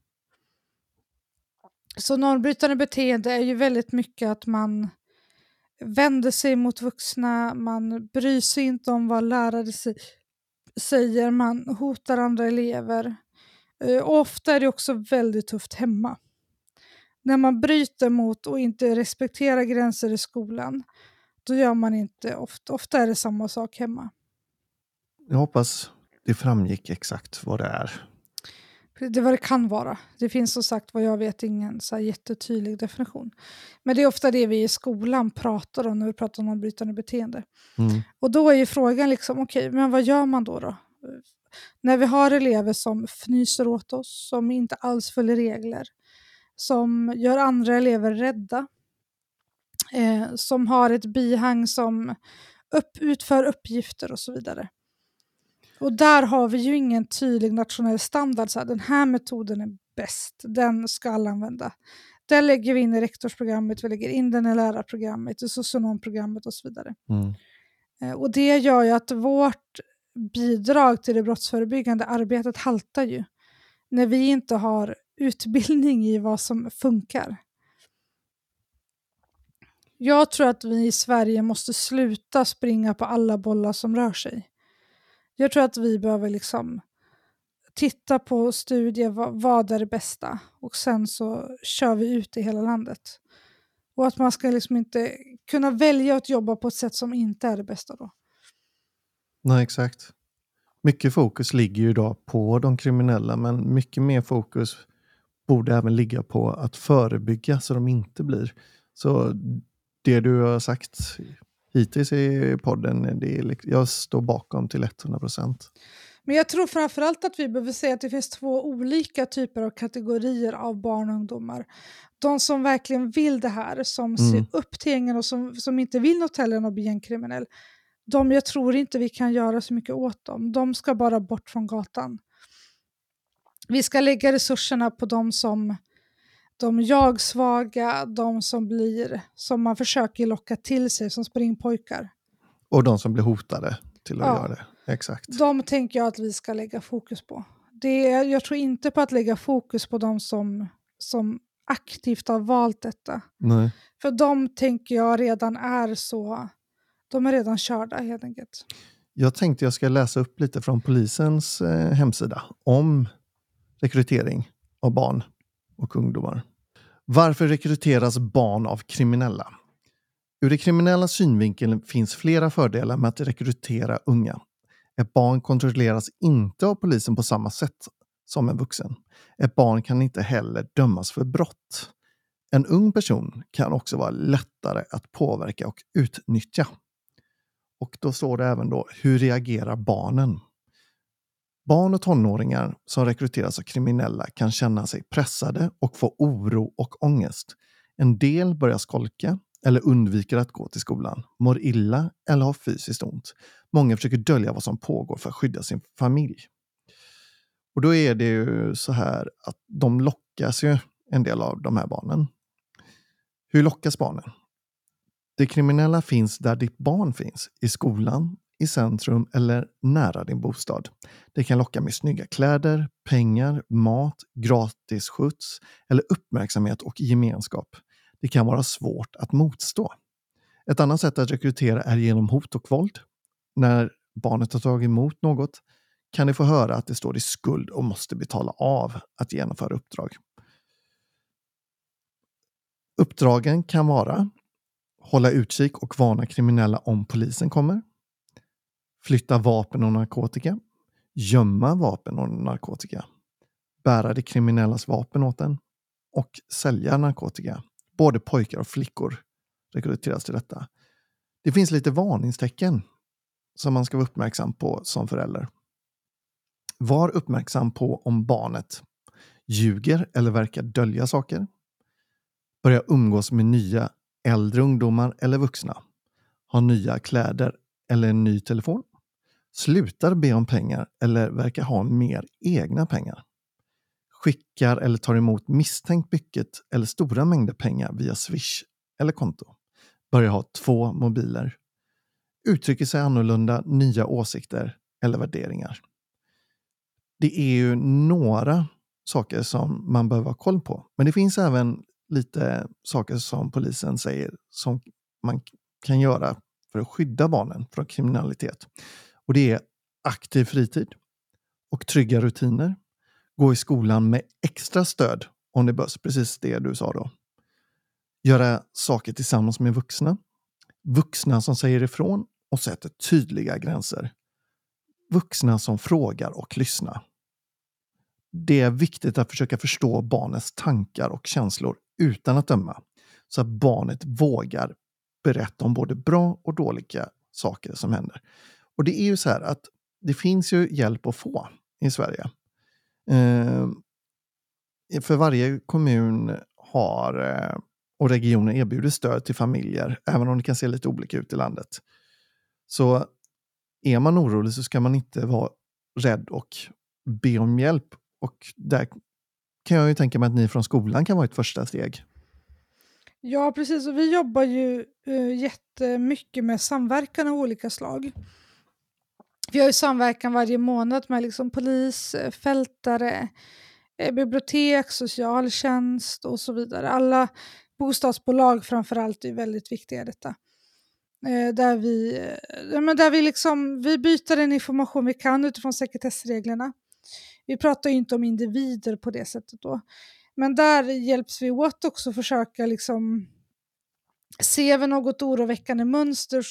Så normbrytande beteende är ju väldigt mycket att man vänder sig mot vuxna, man bryr sig inte om vad lärare säger, man hotar andra elever. Och ofta är det också väldigt tufft hemma. När man bryter mot och inte respekterar gränser i skolan, då gör man inte ofta är det samma sak hemma. Jag hoppas det framgick exakt vad det är. Det är vad det kan vara. Det finns som sagt vad jag vet ingen så här jättetydlig definition. Men det är ofta det vi i skolan pratar om när vi pratar om normbrytande beteende. Mm. Och då är ju frågan liksom, okej, men vad gör man då? När vi har elever som fnyser åt oss, som inte alls följer regler, som gör andra elever rädda, som har ett bihang som utför uppgifter och så vidare. Och där har vi ju ingen tydlig nationell standard. Så här, den här metoden är bäst. Den ska alla använda. Den lägger vi in i rektorsprogrammet. Vi lägger in den i lärarprogrammet. I socionomprogrammet och så vidare. Och det gör ju att vårt bidrag till det brottsförebyggande arbetet haltar ju. När vi inte har utbildning i vad som funkar. Jag tror att vi i Sverige måste sluta springa på alla bollar som rör sig. Jag tror att vi behöver liksom titta på studier, vad är det bästa? Och sen så kör vi ut i hela landet. Och att man ska liksom inte kunna välja att jobba på ett sätt som inte är det bästa då. Nej, exakt. Mycket fokus ligger ju idag på de kriminella, men mycket mer fokus borde även ligga på att förebygga så de inte blir. Så det du har sagt hittills i podden, jag står bakom till 100%. Men jag tror framförallt att vi behöver säga att det finns 2 olika typer av kategorier av barn och ungdomar. De som verkligen vill det här, som ser upp till gängen och som inte vill något heller än att bli en kriminell. Jag tror inte vi kan göra så mycket åt dem. De ska bara bort från gatan. Vi ska lägga resurserna på de jag-svaga, de som man försöker locka till sig, som springpojkar. Och de som blir hotade till att göra det. Exakt. De tänker jag att vi ska lägga fokus på. Jag tror inte på att lägga fokus på de som aktivt har valt detta. Nej. För de tänker jag redan de är redan körda helt enkelt. Jag tänkte jag ska läsa upp lite från polisens hemsida om rekrytering av barn och ungdomar. Varför rekryteras barn av kriminella? Ur det kriminella synvinkeln finns flera fördelar med att rekrytera unga. Ett barn kontrolleras inte av polisen på samma sätt som en vuxen. Ett barn kan inte heller dömas för brott. En ung person kan också vara lättare att påverka och utnyttja. Och då står det även då, hur reagerar barnen? Barn och tonåringar som rekryteras av kriminella kan känna sig pressade och få oro och ångest. En del börjar skolka eller undviker att gå till skolan, mår illa eller har fysiskt ont. Många försöker dölja vad som pågår för att skydda sin familj. Och då är det ju så här att de lockas ju, en del av de här barnen. Hur lockas barnen? Det kriminella finns där ditt barn finns, i skolan, i centrum eller nära din bostad. Det kan locka med snygga kläder, pengar, mat, gratis skjuts eller uppmärksamhet och gemenskap. Det kan vara svårt att motstå. Ett annat sätt att rekrytera är genom hot och våld. När barnet har tagit emot något kan det få höra att det står i skuld och måste betala av att genomföra uppdrag. Uppdragen kan vara hålla utkik och varna kriminella om polisen kommer, flytta vapen och narkotika, gömma vapen och narkotika, bära de kriminellas vapen åt en och sälja narkotika. Både pojkar och flickor rekryteras till detta. Det finns lite varningstecken som man ska vara uppmärksam på som förälder. Var uppmärksam på om barnet ljuger eller verkar dölja saker. Börja umgås med nya äldre ungdomar eller vuxna. Ha nya kläder eller en ny telefon. Slutar be om pengar eller verkar ha mer egna pengar. Skickar eller tar emot misstänkt mycket eller stora mängder pengar via Swish eller konto. Börjar ha 2 mobiler. Uttrycker sig annorlunda, nya åsikter eller värderingar. Det är ju några saker som man behöver ha koll på. Men det finns även lite saker som polisen säger som man kan göra för att skydda barnen från kriminalitet. Och det är aktiv fritid och trygga rutiner. Gå i skolan med extra stöd om det behövs, precis det du sa då. Göra saker tillsammans med vuxna. Vuxna som säger ifrån och sätter tydliga gränser. Vuxna som frågar och lyssnar. Det är viktigt att försöka förstå barnets tankar och känslor utan att döma. Så att barnet vågar berätta om både bra och dåliga saker som händer. Och det är ju så här att det finns ju hjälp att få i Sverige. För varje kommun har och regioner erbjuder stöd till familjer, även om det kan se lite olika ut i landet. Så är man orolig så ska man inte vara rädd och be om hjälp. Och där kan jag ju tänka mig att ni från skolan kan vara ett första steg. Ja, precis. Och vi jobbar ju jättemycket med samverkan av olika slag. Vi har ju samverkan varje månad med liksom polis, fältare, bibliotek, socialtjänst och så vidare. Alla bostadsbolag framförallt är väldigt viktiga i detta. Där vi byter den information vi kan utifrån sekretessreglerna. Vi pratar ju inte om individer på det sättet då. Men där hjälps vi åt också att försöka liksom, ser vi något oroväckande mönster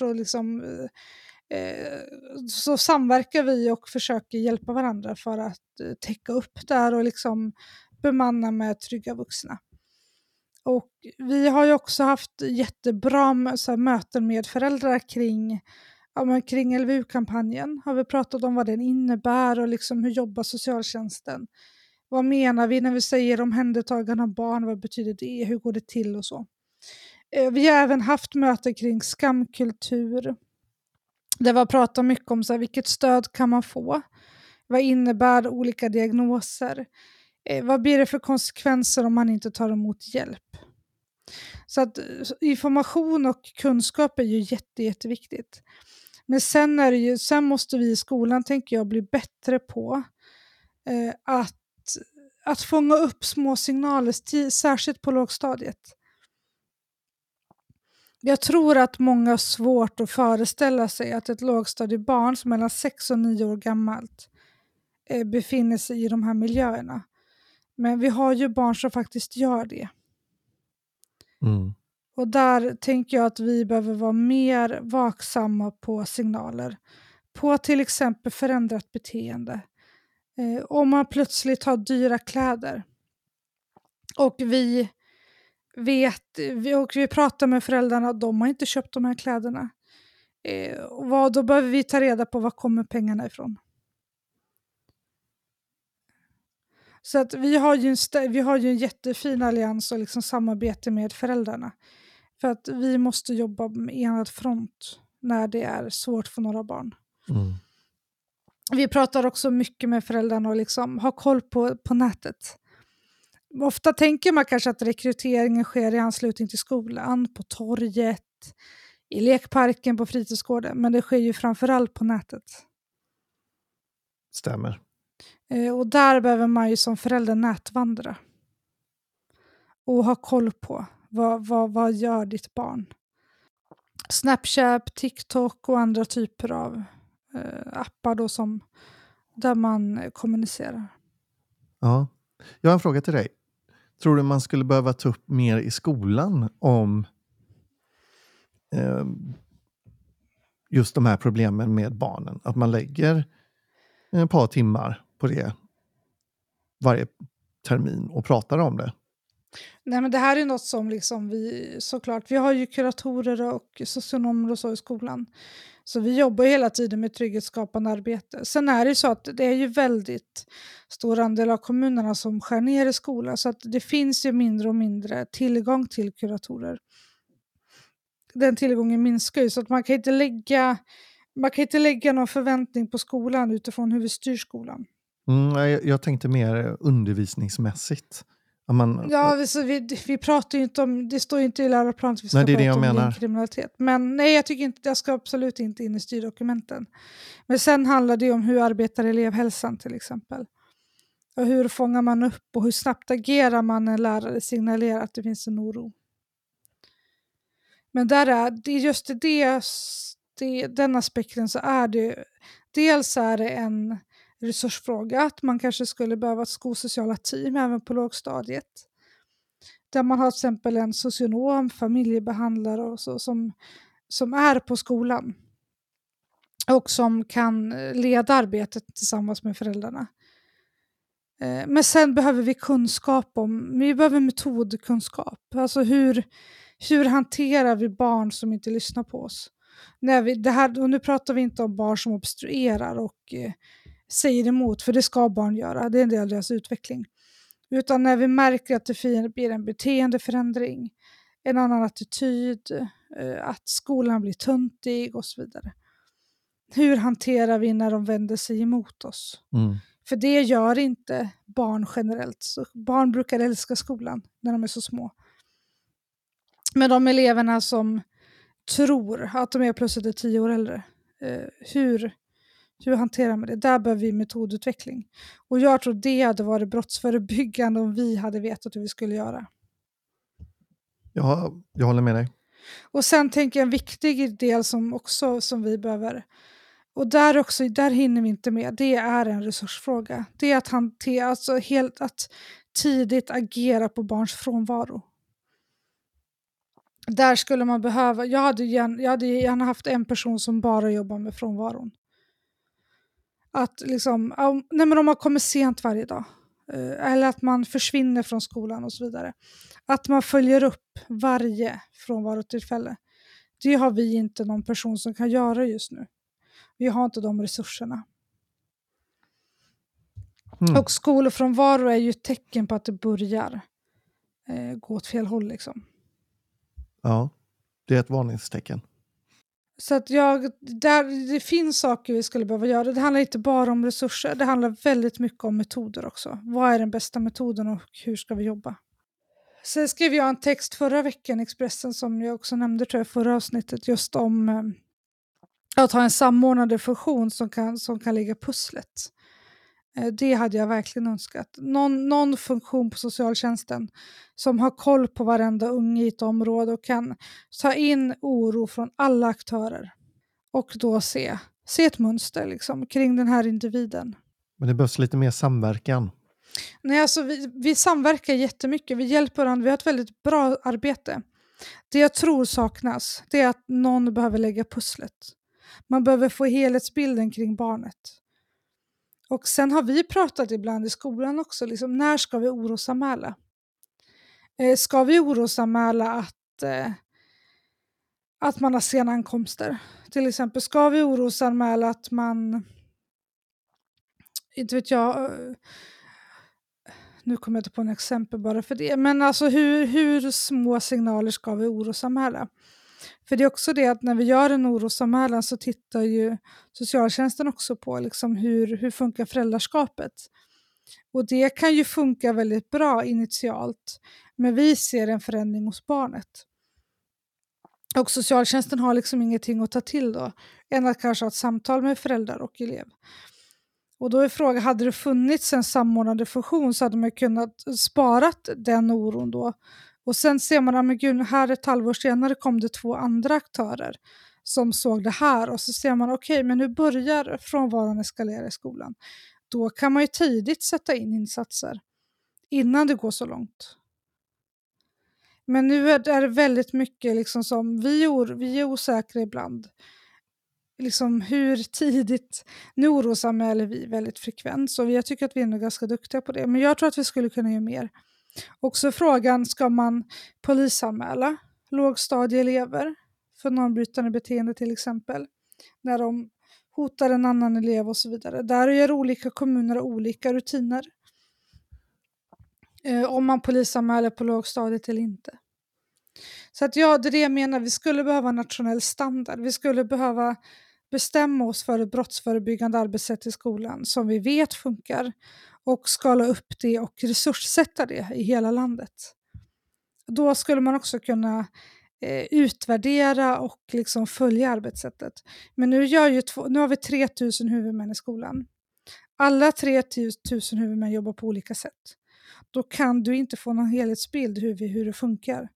så samverkar vi och försöker hjälpa varandra för att täcka upp där och liksom bemanna med trygga vuxna. Och vi har ju också haft jättebra möten med föräldrar kring LVU-kampanjen. Har vi pratat om vad den innebär och liksom hur jobbar socialtjänsten. Vad menar vi när vi säger omhändertagande av barn? Vad betyder det? Hur går det till och så? Vi har även haft möten kring skamkultur. Där vi har pratat mycket om vilket stöd kan man få? Vad innebär olika diagnoser? Vad blir det för konsekvenser om man inte tar emot hjälp? Så att information och kunskap är ju jätteviktigt. Men sen måste vi i skolan, tänker jag, bli bättre på att fånga upp små signaler, särskilt på lågstadiet. Jag tror att många har svårt att föreställa sig att ett lågstadiebarn som är mellan 6 och 9 år gammalt befinner sig i de här miljöerna. Men vi har ju barn som faktiskt gör det. Mm. Och där tänker jag att vi behöver vara mer vaksamma på signaler. På till exempel förändrat beteende. Om man plötsligt har dyra kläder. Och vi pratar med föräldrarna, de har inte köpt de här kläderna. Då behöver vi ta reda på var kommer pengarna ifrån. Så att vi har ju en jättefin allians och liksom samarbete med föräldrarna. För att vi måste jobba med enad front när det är svårt för några barn. Mm. Vi pratar också mycket med föräldrarna och liksom har koll på nätet. Ofta tänker man kanske att rekryteringen sker i anslutning till skolan, på torget, i lekparken, på fritidsgården. Men det sker ju framförallt på nätet. Stämmer. Och där behöver man ju som förälder nätvandra. Och ha koll på Vad gör ditt barn? Snapchat, TikTok och andra typer av appar då där man kommunicerar. Ja. Jag har en fråga till dig. Tror du man skulle behöva ta upp mer i skolan om just de här problemen med barnen? Att man lägger ett par timmar på det varje termin och pratar om det? Nej, men det här är något som liksom vi har ju kuratorer och socionomer och så i skolan. Så vi jobbar hela tiden med trygghetsskapande arbete. Sen är det så att det är ju väldigt stor andel av kommunerna som skär ner i skolan, så att det finns ju mindre och mindre tillgång till kuratorer. Den tillgången minskar ju, så att man kan inte lägga någon förväntning på skolan utifrån hur vi styr skolan. Jag tänkte mer undervisningsmässigt. Ja, så vi pratar ju inte om, det står ju inte i läroplanen att vi ska Nej, det är det prata jag om menar. kriminalitet. Men nej, jag tycker inte, jag ska absolut inte in i styrdokumenten. Men sen handlar det om hur arbetar elevhälsan till exempel. Och hur fångar man upp och hur snabbt agerar man när lärare signalerar att det finns en oro. Men den aspekten så är det, dels är det en resursfråga, att man kanske skulle behöva ett skolsociala team även på lågstadiet. Där man har till exempel en socionom, familjebehandlare och så, som är på skolan. Och som kan leda arbetet tillsammans med föräldrarna. Men sen behöver vi behöver metodkunskap. Alltså hur hanterar vi barn som inte lyssnar på oss? Och nu pratar vi inte om barn som obstruerar och säger emot, för det ska barn göra. Det är en del av deras utveckling. Utan när vi märker att det blir en beteendeförändring, en annan attityd, att skolan blir töntig och så vidare. Hur hanterar vi när de vänder sig emot oss? För det gör inte barn generellt. Så barn brukar älska skolan när de är så små. Men de eleverna som tror att de är plötsligt 10 år äldre, hur hanterar man det? Där behöver vi metodutveckling. Och jag tror det hade varit brottsförebyggande om vi hade vetat hur vi skulle göra. Ja, jag håller med dig. Och sen tänker jag en viktig del som vi behöver, och där hinner vi inte med, det är en resursfråga. Det är att hantera, att tidigt agera på barns frånvaro. Där skulle man behöva, jag hade gärna haft en person som bara jobbar med frånvaron. Att liksom, om man kommer sent varje dag, eller att man försvinner från skolan och så vidare. Att man följer upp varje frånvarotillfälle. Det har vi inte någon person som kan göra just nu. Vi har inte de resurserna. Och skolfrånvaro är ju ett tecken på att det börjar gå åt fel håll liksom. Ja, det är ett varningstecken. Så att det finns saker vi skulle behöva göra. Det handlar inte bara om resurser. Det handlar väldigt mycket om metoder också. Vad är den bästa metoden och hur ska vi jobba? Sen skrev jag en text förra veckan i Expressen, som jag också nämnde tror jag förra avsnittet, just om att ha en samordnande funktion som kan lägga pusslet. Det hade jag verkligen önskat. Någon funktion på socialtjänsten som har koll på varenda unge i ett område och kan ta in oro från alla aktörer. Och då se ett mönster liksom, kring den här individen. Men det behövs lite mer samverkan. Nej, alltså vi samverkar jättemycket. Vi hjälper varandra. Vi har ett väldigt bra arbete. Det jag tror saknas, det är att någon behöver lägga pusslet. Man behöver få helhetsbilden kring barnet. Och sen har vi pratat ibland i skolan också, liksom, när ska vi orosanmäla? Ska vi orosanmäla att man har sena ankomster? Till exempel, ska vi orosanmäla att man, inte vet jag, nu kommer jag inte på en exempel bara för det, men alltså hur små signaler ska vi orosanmäla? För det är också det att när vi gör en orosanmälan så tittar ju socialtjänsten också på liksom hur funkar föräldraskapet. Och det kan ju funka väldigt bra initialt, men vi ser en förändring hos barnet. Och socialtjänsten har liksom ingenting att ta till då, än att kanske ha ett samtal med föräldrar och elev. Och då är frågan, hade det funnits en samordnande funktion så hade man kunnat spara den oron då Och sen ser man, men gud, här ett halvår senare kom det 2 andra aktörer som såg det här. Och så ser man, okej, men nu börjar frånvaron eskalera i skolan. Då kan man ju tidigt sätta in insatser innan det går så långt. Men nu är det väldigt mycket liksom som vi är osäkra ibland. Liksom hur tidigt, nu orosanmäler vi väldigt frekvent, så jag tycker att vi är nog ganska duktiga på det. Men jag tror att vi skulle kunna göra mer. Också frågan, ska man polisanmäla lågstadieelever för normbrytande beteende till exempel? När de hotar en annan elev och så vidare. Där gör olika kommuner olika rutiner. Om man polisanmäler på lågstadiet eller inte. Så att ja, det är det jag menar. Vi skulle behöva en nationell standard. Vi skulle behöva bestämma oss för ett brottsförebyggande arbetssätt i skolan som vi vet funkar och skala upp det och resurssätta det i hela landet. Då skulle man också kunna utvärdera och liksom följa arbetssättet. Men nu har vi 3000 huvudmän i skolan. Alla 3000 huvudmän jobbar på olika sätt. Då kan du inte få någon helhetsbild hur det funkar.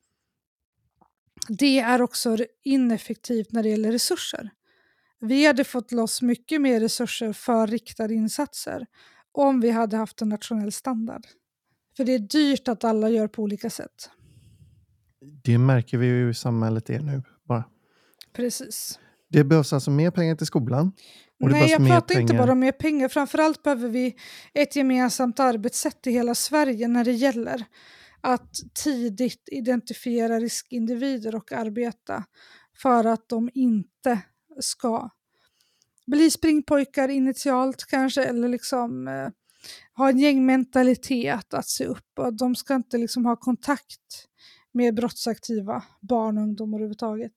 Det är också ineffektivt när det gäller resurser. Vi hade fått loss mycket mer resurser för riktade insatser om vi hade haft en nationell standard. För det är dyrt att alla gör på olika sätt. Det märker vi ju i samhället är nu bara. Precis. Det behövs alltså mer pengar till skolan. Och Nej, jag pratar inte pengar. bara om mer pengar. Framförallt behöver vi ett gemensamt arbetssätt i hela Sverige när det gäller att tidigt identifiera riskindivider och arbeta för att de inte ska bli springpojkar initialt kanske, eller liksom ha en gängmentalitet att se upp, och de ska inte liksom ha kontakt med brottsaktiva barn och ungdomar överhuvudtaget.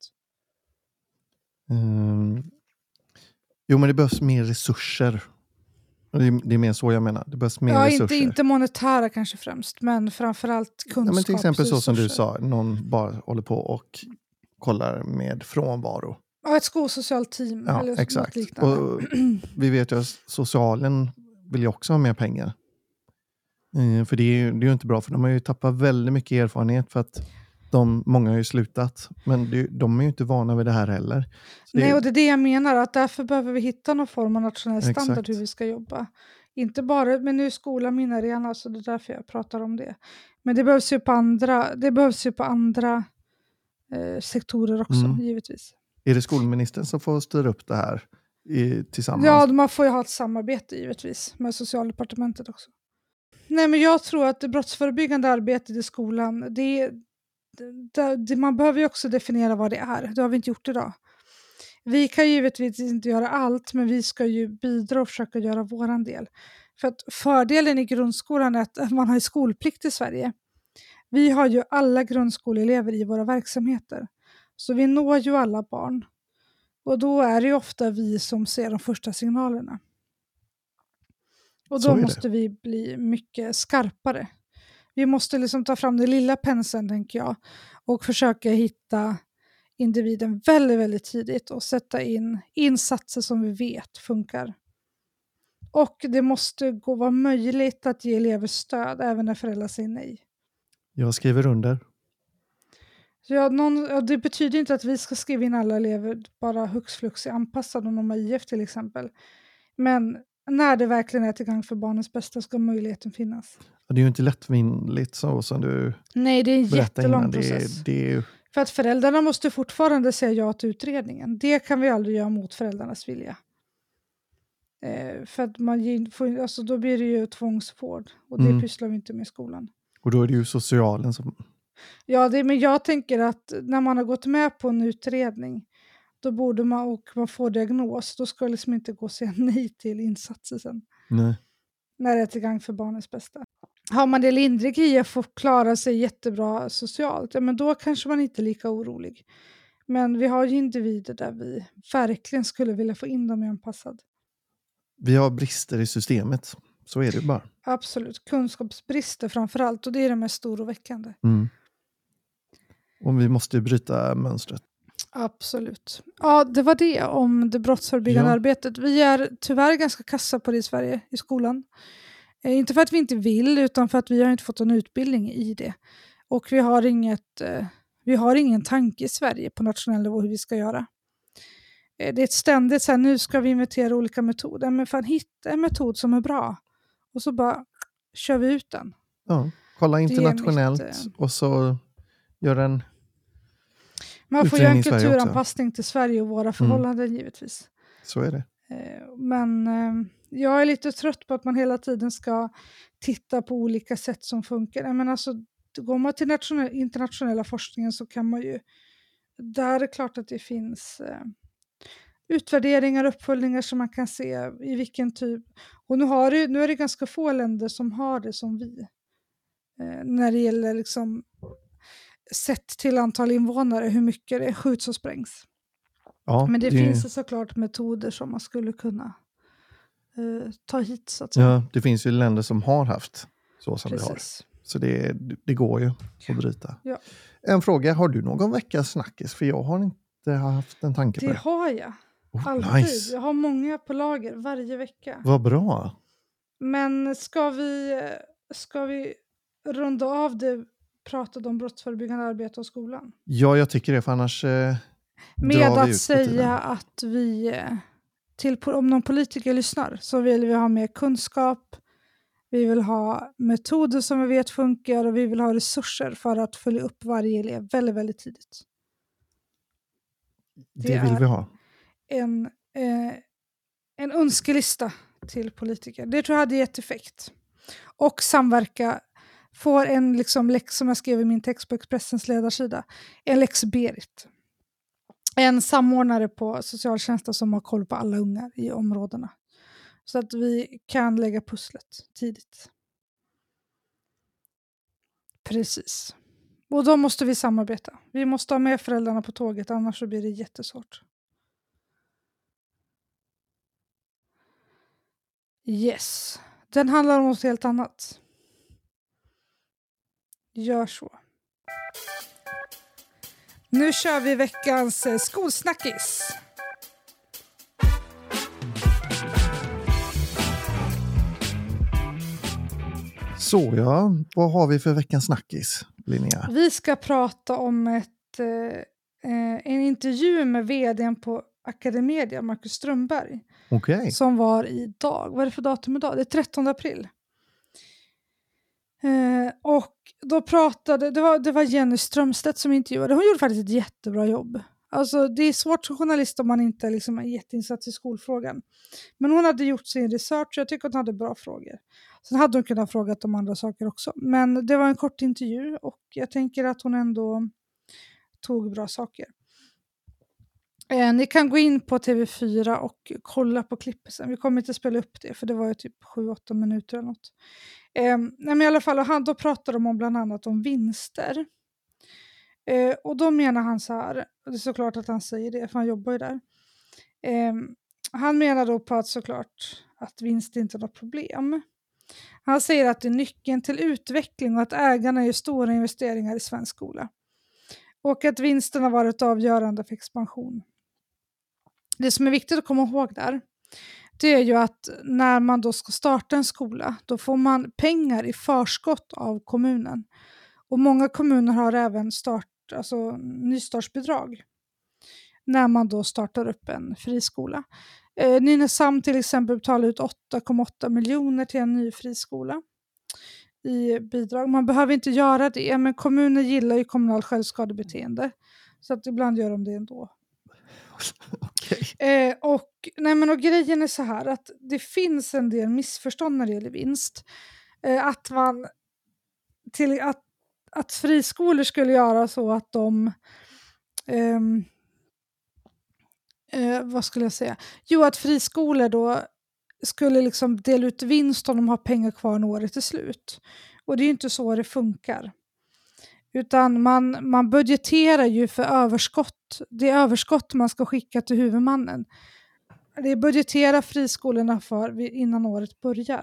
Jo, men det behövs mer resurser. Det är mer så jag menar. Det behövs mer resurser. Inte monetära kanske främst, men framförallt kunskap. Ja, men till exempel så som du sa, någon bara håller på och kollar med frånvaro. Ja, ett skolsocialt team. Ja, eller exakt. liknande. Och vi vet ju att socialen vill ju också ha mer pengar. För det är ju inte bra, för de har ju tappat väldigt mycket erfarenhet för att många har ju slutat. Men de är ju inte vana vid det här heller. Nej, och det är det jag menar, att därför behöver vi hitta någon form av nationell standard. Exakt. Hur vi ska jobba. Inte bara, men nu är skolan min arena, så det är därför jag pratar om det. Men det behövs ju på andra sektorer också, givetvis. Är det skolministern som får styra upp det här tillsammans? Ja, man får ju ha ett samarbete givetvis med socialdepartementet också. Nej, men jag tror att det brottsförebyggande arbetet i skolan, man behöver ju också definiera vad det är. Det har vi inte gjort idag. Vi kan givetvis inte göra allt, men vi ska ju bidra och försöka göra våran del. För att fördelen i grundskolan är att man har skolplikt i Sverige. Vi har ju alla grundskoleelever i våra verksamheter. Så vi når ju alla barn. Och då är det ju ofta vi som ser de första signalerna. Och då måste vi bli mycket skarpare. Vi måste liksom ta fram den lilla penseln, tänker jag. Och försöka hitta individen väldigt, väldigt tidigt. Och sätta in insatser som vi vet funkar. Och det måste vara möjligt att ge elever stöd även när föräldrar säger nej. Jag skriver under. Det betyder inte att vi ska skriva in alla elever bara hux flux i anpassad om de har IF till exempel. Men när det verkligen är till gång för barnens bästa ska möjligheten finnas. Det är ju inte lättvindigt så som du. Nej, det är en jättelång process. Det är... För att föräldrarna måste fortfarande säga ja till utredningen. Det kan vi aldrig göra mot föräldrarnas vilja. För att då blir det ju tvångsvård. Och det pysslar vi inte med i skolan. Och då är det ju socialen som... Ja, men jag tänker att när man har gått med på en utredning, då borde man få diagnos. Då ska det liksom inte gå och säga nej till insatser sen. Nej. När det är till gång för barnens bästa. Har man det lindrig i att få klara sig jättebra socialt, ja, men då kanske man inte är lika orolig. Men vi har ju individer där vi verkligen skulle vilja få in dem i anpassad. Vi har brister i systemet. Så är det bara. Absolut. Kunskapsbrister framförallt. Och det är det mest oroväckande. Och vi måste bryta mönstret. Absolut. Ja, det var det om det brottsförebyggande arbetet. Vi är tyvärr ganska kassa på det i Sverige, i skolan. Inte för att vi inte vill, utan för att vi har inte fått en utbildning i det. Och vi har ingen tanke i Sverige på nationell nivå hur vi ska göra. Det är ett ständigt så här, nu ska vi inventera olika metoder. Men fan, hitta en metod som är bra. Och så bara kör vi ut den. Ja, kolla internationellt och så gör en man får göra en utredning i Sverige också. kulturanpassning till Sverige och våra förhållanden givetvis. Så är det. Men jag är lite trött på att man hela tiden ska titta på olika sätt som funkar. Men alltså, går man till internationella forskningen så kan man ju... Där är det klart att det finns utvärderingar och uppföljningar som man kan se i vilken typ... Och nu är det ganska få länder som har det som vi. När det gäller liksom sett till antal invånare, hur mycket det skjuts och sprängs. Ja, Men det finns ju såklart metoder som man skulle kunna ta hit så att säga. Ja, det finns ju länder som har haft så som vi har. Precis. Så det går ju att bryta. Ja. En fråga, har du någon veckas snackis? För jag har inte haft en tanke på det. Det har jag. Alltid. Nice. Jag har många på lager varje vecka. Vad bra. Men ska vi runda av det pratade om brottsförebyggande arbete och skolan? Ja, jag tycker det, för annars med att säga att vi om någon politiker lyssnar så vill vi ha mer kunskap, vi vill ha metoder som vi vet funkar och vi vill ha resurser för att följa upp varje elev väldigt, väldigt tidigt. Det vill vi ha. En önskelista till politiker. Det tror jag hade gett effekt. Och samverka får en liksom lex, som jag skrev i min text på Expressens ledarsida, en lex Berit. En samordnare på socialtjänsten som har koll på alla ungar i områdena. Så att vi kan lägga pusslet tidigt. Precis. Och då måste vi samarbeta. Vi måste ha med föräldrarna på tåget, annars så blir det jättesvårt. Yes. Den handlar om något helt annat. Gör så. Nu kör vi veckans skolsnackis. Så ja, vad har vi för veckans snackis, Linnea? Vi ska prata om en intervju med vdn på Academedia, Marcus Strömberg. Okay. Som var idag. Vad är det för datum idag? Det är 13 april. Och då pratade, det var Jenny Strömstedt som intervjuade. Hon gjorde faktiskt ett jättebra jobb. Alltså det är svårt som journalist om man inte liksom är jätteinsatt i skolfrågan. Men hon hade gjort sin research och jag tycker att hon hade bra frågor. Sen hade hon kunnat fråga om andra saker också. Men det var en kort intervju och jag tänker att hon ändå tog bra saker. Ni kan gå in på TV4 och kolla på klippet sen. Vi kommer inte spela upp det för det var ju typ 7-8 minuter eller något. Men i alla fall, då pratar de om bland annat om vinster. Och då menar han så här, och det är såklart att han säger det för han jobbar ju där. Han menar då på att såklart att vinst inte är något problem. Han säger att det är nyckeln till utveckling och att ägarna gör stora investeringar i svensk skola. Och att vinsten har varit avgörande för expansion. Det som är viktigt att komma ihåg där, det är ju att när man då ska starta en skola, då får man pengar i förskott av kommunen. Och många kommuner har även nystartsbidrag när man då startar upp en friskola. Nynäshamn till exempel betalar ut 8,8 miljoner till en ny friskola i bidrag. Man behöver inte göra det, men kommuner gillar ju kommunal självskadebeteende. Så att ibland gör de det ändå. Okay. Och grejen är så här att det finns en del missförstånd när det gäller vinst. Att friskolor skulle göra så att de vad skulle jag säga? Jo, att friskolor då skulle liksom dela ut vinst om de har pengar kvar när året är slut. Och det är ju inte så det funkar. Utan man budgeterar ju för överskott. Det är överskott man ska skicka till huvudmannen. Det budgeterar friskolorna för innan året börjar.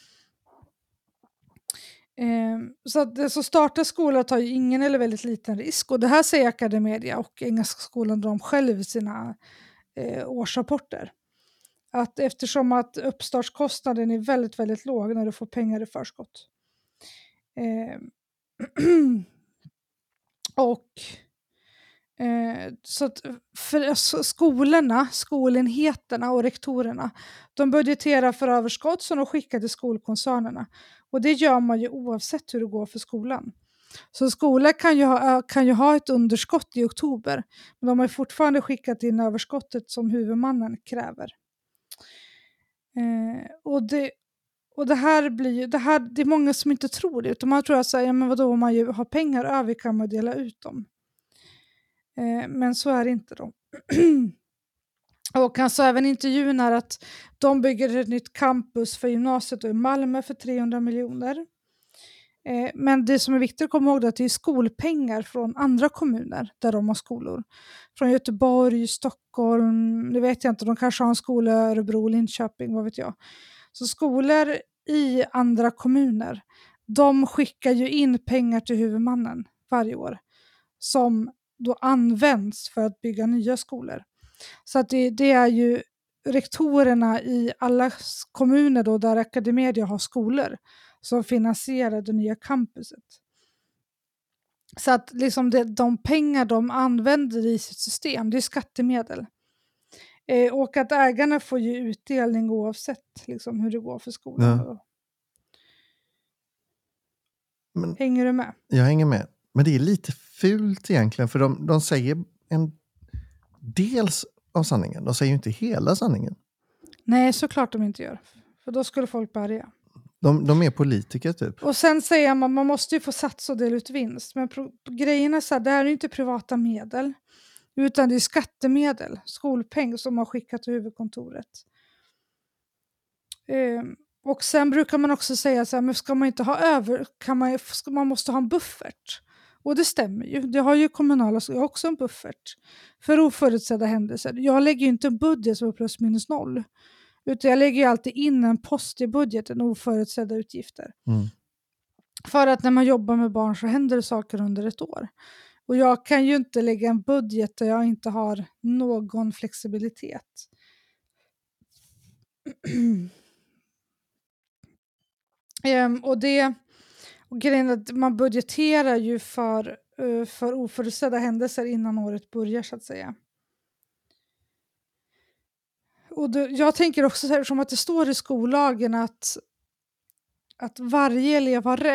Så starta skola tar ju ingen eller väldigt liten risk. Och det här säger Academedia och Engelska skolan de själv i sina årsrapporter. Att eftersom att uppstartskostnaden är väldigt, väldigt låg när du får pengar i förskott. Och så att skolorna, skolenheterna och rektorerna, de budgeterar för överskott som de skickar till skolkoncernerna. Och det gör man ju oavsett hur det går för skolan. Så skolor kan ju ha ett underskott i oktober, men de har ju fortfarande skickat in överskottet som huvudmannen kräver. Och det här blir ju, det är många som inte tror det, utan man tror att säga, men vadå, om man ju har pengar över kan man dela ut dem. Men så är det inte då. Och han sa även i intervjun här att de bygger ett nytt campus för gymnasiet i Malmö för 300 miljoner. Men det som är viktigt att komma ihåg är att det är skolpengar från andra kommuner där de har skolor. Från Göteborg, Stockholm, det vet jag inte, de kanske har en skola i Örebro, Linköping, vad vet jag. Så skolor i andra kommuner, de skickar ju in pengar till huvudmannen varje år som då används för att bygga nya skolor. Så att det är ju rektorerna i alla kommuner då där Academedia har skolor som finansierar det nya campuset. Så att liksom de pengar de använder i sitt system, det är skattemedel. Och att ägarna får ju utdelning oavsett liksom hur det går för skolan. Ja. Men, hänger du med? Jag hänger med. Men det är lite fult egentligen, för de säger en dels av sanningen. De säger ju inte hela sanningen. Nej, såklart de inte gör. För då skulle folk börja. De är politiker typ. Och sen säger man måste ju få satsa och dela ut vinst. Men grejen är så här, det här är inte privata medel. Utan det är skattemedel, skolpeng som har skickat till huvudkontoret. Och sen brukar man också säga så här, men ska man inte ha man måste ha en buffert. Och det stämmer ju. Det har ju kommunala skolor också en buffert för oförutsedda händelser. Jag lägger ju inte en budget som är plus minus noll. Utan jag lägger ju alltid in en post i budgeten, oförutsedda utgifter. Mm. För att när man jobbar med barn så händer det saker under ett år. Och jag kan ju inte lägga en budget där jag inte har någon flexibilitet. Och grejen är att man budgeterar ju för oförutsedda händelser innan året börjar så att säga. Och jag tänker också så här, som att det står i skollagen att varje elev har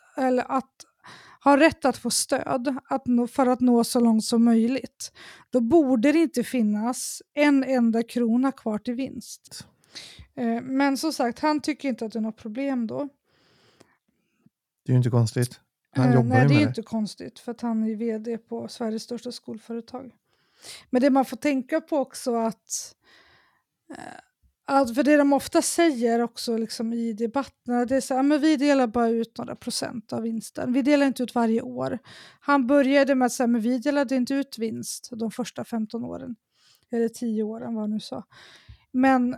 rätt att få stöd för att nå så långt som möjligt. Då borde det inte finnas en enda krona kvar till vinst. Men som sagt, han tycker inte att det är något problem då. Det är ju inte konstigt. Han jobbar nej, ju det är med ju inte konstigt för att han är vd på Sveriges största skolföretag. Men det man får tänka på också att för det de ofta säger också liksom i debatterna, det är så här, men vi delar bara ut några procent av vinsten. Vi delar inte ut varje år. Han började med att säga, men vi delade inte ut vinst de första 15 åren. Eller 10 åren, vad han nu sa. Men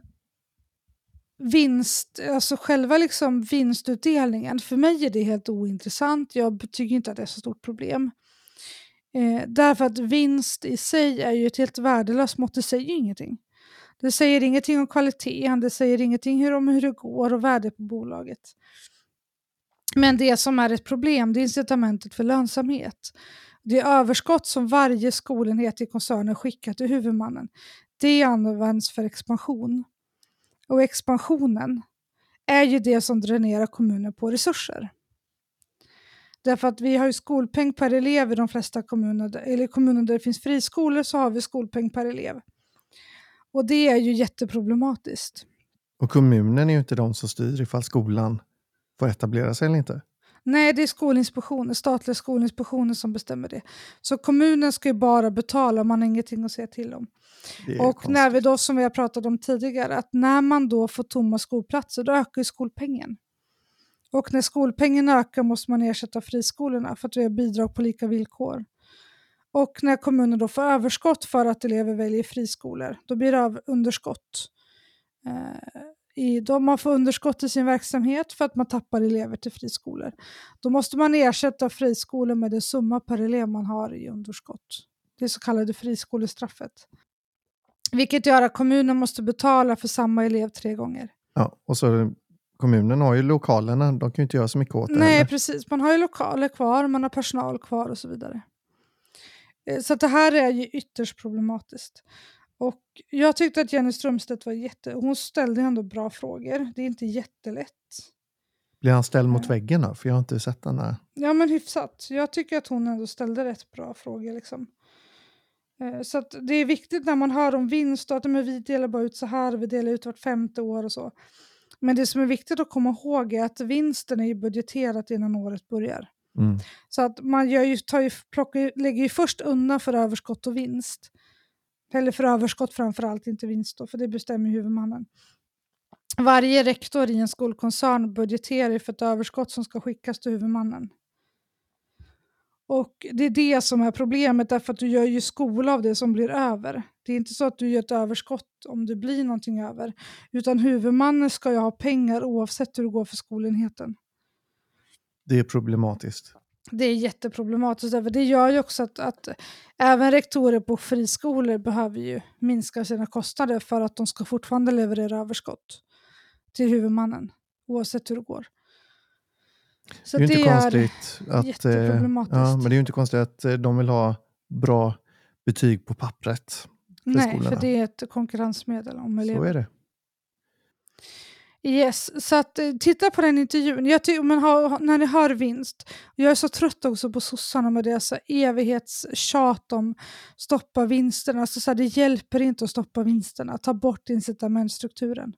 alltså själva liksom vinstutdelningen, för mig är det helt ointressant. Jag tycker inte att det är så stort problem. Därför att vinst i sig är ju ett helt värdelöst mått, det säger ju ingenting. Det säger ingenting om kvaliteten, det säger ingenting om hur det går och värdet på bolaget. Men det som är ett problem, det är incitamentet för lönsamhet. Det överskott som varje skolenhet i koncernen skickar till huvudmannen, det används för expansion. Och expansionen är ju det som dränerar kommunen på resurser. Därför att vi har ju skolpeng per elev i de flesta kommuner, eller kommuner där det finns friskolor så har vi skolpeng per elev. Och det är ju jätteproblematiskt. Och kommunen är ju inte de som styr ifall skolan får etablera sig eller inte. Nej, det är skolinspektionen, statliga skolinspektionen som bestämmer det. Så kommunen ska ju bara betala om man har ingenting att säga till om. Och konstigt. När vi då, som vi har pratat om tidigare, att när man då får tomma skolplatser, då ökar ju skolpengen. Och när skolpengen ökar måste man ersätta friskolorna för att vi har bidrag på lika villkor. Och när kommunen då får överskott för att elever väljer friskolor, då blir det underskott. Man får underskott i sin verksamhet för att man tappar elever till friskolor. Då måste man ersätta friskolor med den summa per elev man har i underskott. Det så kallade friskolestraffet. Vilket gör att kommunen måste betala för samma elev 3 gånger. Ja, och så kommunen har ju lokalerna, de kan ju inte göra så mycket åt det. Nej, heller. precis. Man har ju lokaler kvar, man har personal kvar och så vidare. Så att det här är ju ytterst problematiskt. Och jag tyckte att Jenny Strömstedt hon ställde ändå bra frågor. Det är inte jättelätt. Blir han ställd mot väggen då? För jag har inte sett den här. Ja, men hyfsat. Jag tycker att hon ändå ställde rätt bra frågor liksom. Så att det är viktigt när man hör om vinst och att vi delar bara ut så här, vi delar ut vart 5:e år och så. Men det som är viktigt att komma ihåg är att vinsten är ju budgeterat innan året börjar. Mm. Så att man lägger ju först undan för överskott och vinst. Eller för överskott framförallt, inte vinst då, för det bestämmer huvudmannen. Varje rektor i en skolkoncern budgeterar för ett överskott som ska skickas till huvudmannen. Och det är det som är problemet, därför att du gör ju skola av det som blir över. Det är inte så att du gör ett överskott om det blir någonting över, utan huvudmannen ska ju ha pengar oavsett hur det går för skolenheten. Det är problematiskt. Det är jätteproblematiskt, därför det gör ju också att även rektorer på friskolor behöver ju minska sina kostnader för att de ska fortfarande leverera överskott till huvudmannen, oavsett hur det går. Så det är inte konstigt att jätteproblematiskt. men det är ju inte konstigt att de vill ha bra betyg på pappret. Nej, för det är ett konkurrensmedel om elever. Så är det. Yes, så att titta på den intervjun. När ni hör vinst. Jag är så trött också på sossarna med deras evighetstjat om stoppa vinsterna. Det hjälper inte att stoppa vinsterna. Ta bort incitamentstrukturen.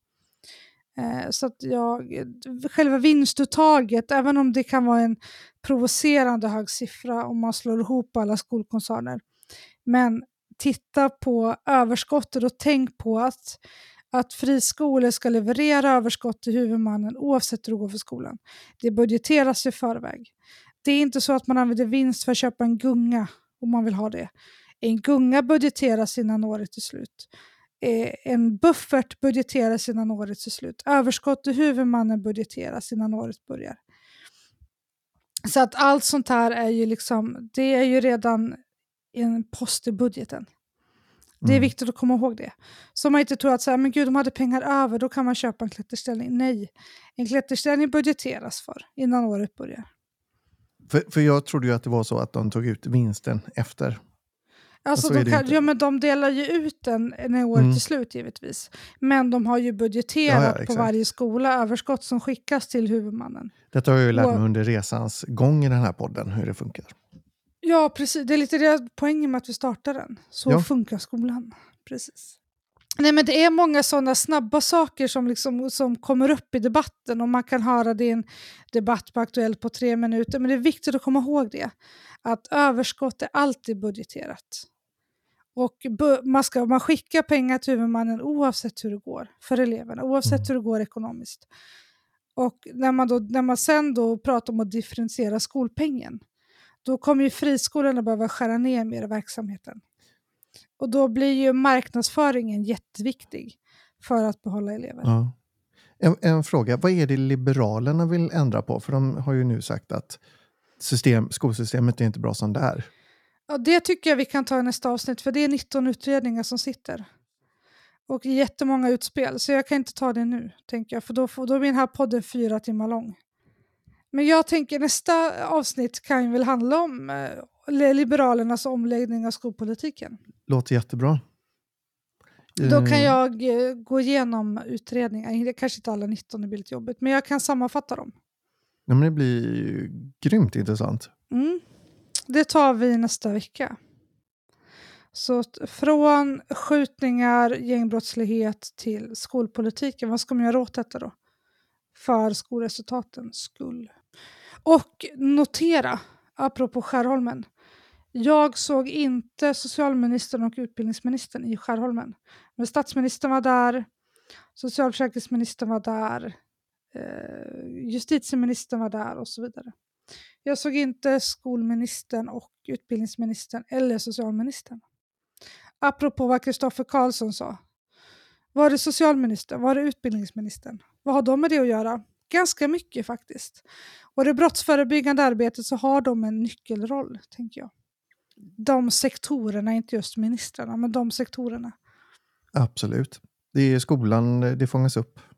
Så att själva vinstuttaget, även om det kan vara en provocerande hög siffra om man slår ihop alla skolkoncerner. Men titta på överskottet och tänk på att friskolor ska leverera överskott till huvudmannen oavsett hur det går för skolan. Det budgeteras i förväg. Det är inte så att man använder vinst för att köpa en gunga om man vill ha det. En gunga budgeteras innan året är slut. En buffert budgeteras innan året är slut. Överskott till huvudmannen budgeteras innan året börjar. Så att allt sånt här är ju det är ju redan en post i budgeten. Det är viktigt att komma ihåg det. Så man inte tror att men gud, de hade pengar över, då kan man köpa en klätterställning. Nej, en klätterställning budgeteras för innan året börjar. För jag trodde ju att det var så att de tog ut vinsten efter. Alltså men de delar ju ut den när året är slut givetvis. Men de har ju budgeterat på varje skola överskott som skickas till huvudmannen. Detta har jag ju lärt mig under resans gång i den här podden, hur det funkar. Ja, precis. Det är lite det poängen med att vi startar den. Så funkar skolan. Precis. Nej, men det är många sådana snabba saker som kommer upp i debatten och man kan höra det i en debatt på Aktuellt på 3 minuter. Men det är viktigt att komma ihåg det. Att överskott är alltid budgeterat. Och man skickar pengar till huvudmannen oavsett hur det går för eleverna. Oavsett hur det går ekonomiskt. Och när man sen då pratar om att differentiera skolpengen. Då kommer ju friskolorna behöva skära ner mer i verksamheten. Och då blir ju marknadsföringen jätteviktig för att behålla elever. Ja. En fråga, vad är det Liberalerna vill ändra på? För de har ju nu sagt att skolsystemet är inte bra som det är. Ja, det tycker jag vi kan ta i nästa avsnitt, för det är 19 utredningar som sitter. Och jättemånga utspel, så jag kan inte ta det nu, tänker jag. För då blir den här podden 4 timmar lång. Men jag tänker nästa avsnitt kan ju väl handla om Liberalernas omläggning av skolpolitiken. Låter jättebra. Då kan jag gå igenom utredningar. Kanske inte alla 19, det blir lite jobbigt. Men jag kan sammanfatta dem. Ja, men det blir ju grymt intressant. Det tar vi nästa vecka. Så från skjutningar, gängbrottslighet till skolpolitiken. Vad ska man göra åt detta då? För skolresultatens skull. Och notera, apropå Skärholmen. Jag såg inte socialministern och utbildningsministern i Skärholmen. Men statsministern var där, socialförsäkringsministern var där, justitieministern var där och så vidare. Jag såg inte skolministern och utbildningsministern eller socialministern. Apropå vad Kristoffer Karlsson sa. Var det socialministern? Var det utbildningsministern? Vad har de med det att göra? Ganska mycket faktiskt. Och det brottsförebyggande arbetet så har de en nyckelroll, tänker jag. De sektorerna, inte just ministrarna, men de sektorerna. Absolut. Det är skolan, det fångas upp.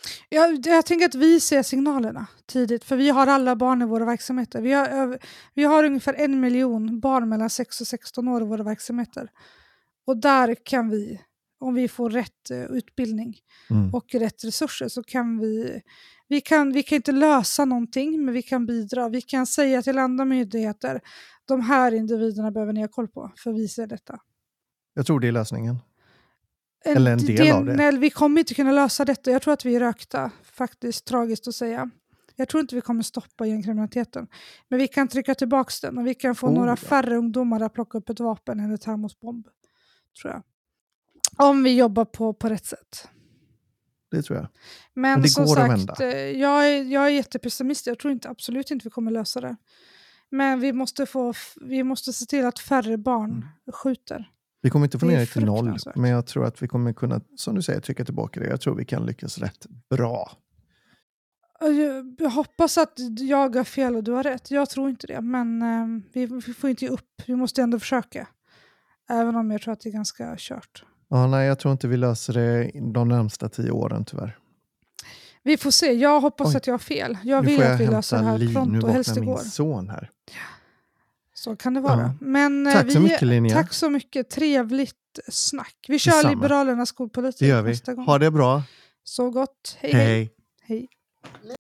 Jag tänker att vi ser signalerna tidigt, för vi har alla barn i våra verksamheter. Vi har ungefär 1 miljon barn mellan 6 och 16 år i våra verksamheter. Och där kan vi, om vi får rätt utbildning och rätt resurser, så kan vi kan inte lösa någonting, men vi kan bidra. Vi kan säga till andra myndigheter, de här individerna behöver ni ha koll på, för vi ser detta. Jag tror det är lösningen. Eller en del av det. Nej, vi kommer inte kunna lösa detta. Jag tror att vi är rökta, faktiskt, tragiskt att säga. Jag tror inte vi kommer stoppa gängkriminaliteten. Men vi kan trycka tillbaka den, och vi kan få några färre ungdomar att plocka upp ett vapen eller termosbomb, tror jag. Om vi jobbar på rätt sätt. Det tror jag. Men det som går sagt, att vända. Jag är jättepessimist. Jag tror absolut inte vi kommer lösa det. Men vi måste se till att färre barn skjuter. Vi kommer inte få ner det till 0, fruktansvärt. men jag tror att vi kommer kunna, som du säger, trycka tillbaka det. Jag tror vi kan lyckas rätt bra. Jag hoppas att jag har fel och du har rätt. Jag tror inte det, men vi får inte ge upp. Vi måste ändå försöka. Även om jag tror att det är ganska kört. Ja, nej, jag tror inte vi löser det de närmsta 10 åren tyvärr. Vi får se. Jag hoppas att jag har fel. Jag vill att vi löser det här pronto, helst igår. Nu vaknar min son här. Så kan det vara. Ja. Men tack så mycket, Linnea. Tack så mycket. Trevligt snack. Vi kör Detsamma. Liberalernas skolpolitik Det gör vi. nästa gång. Ha det bra. Så gott. Hej. Hej.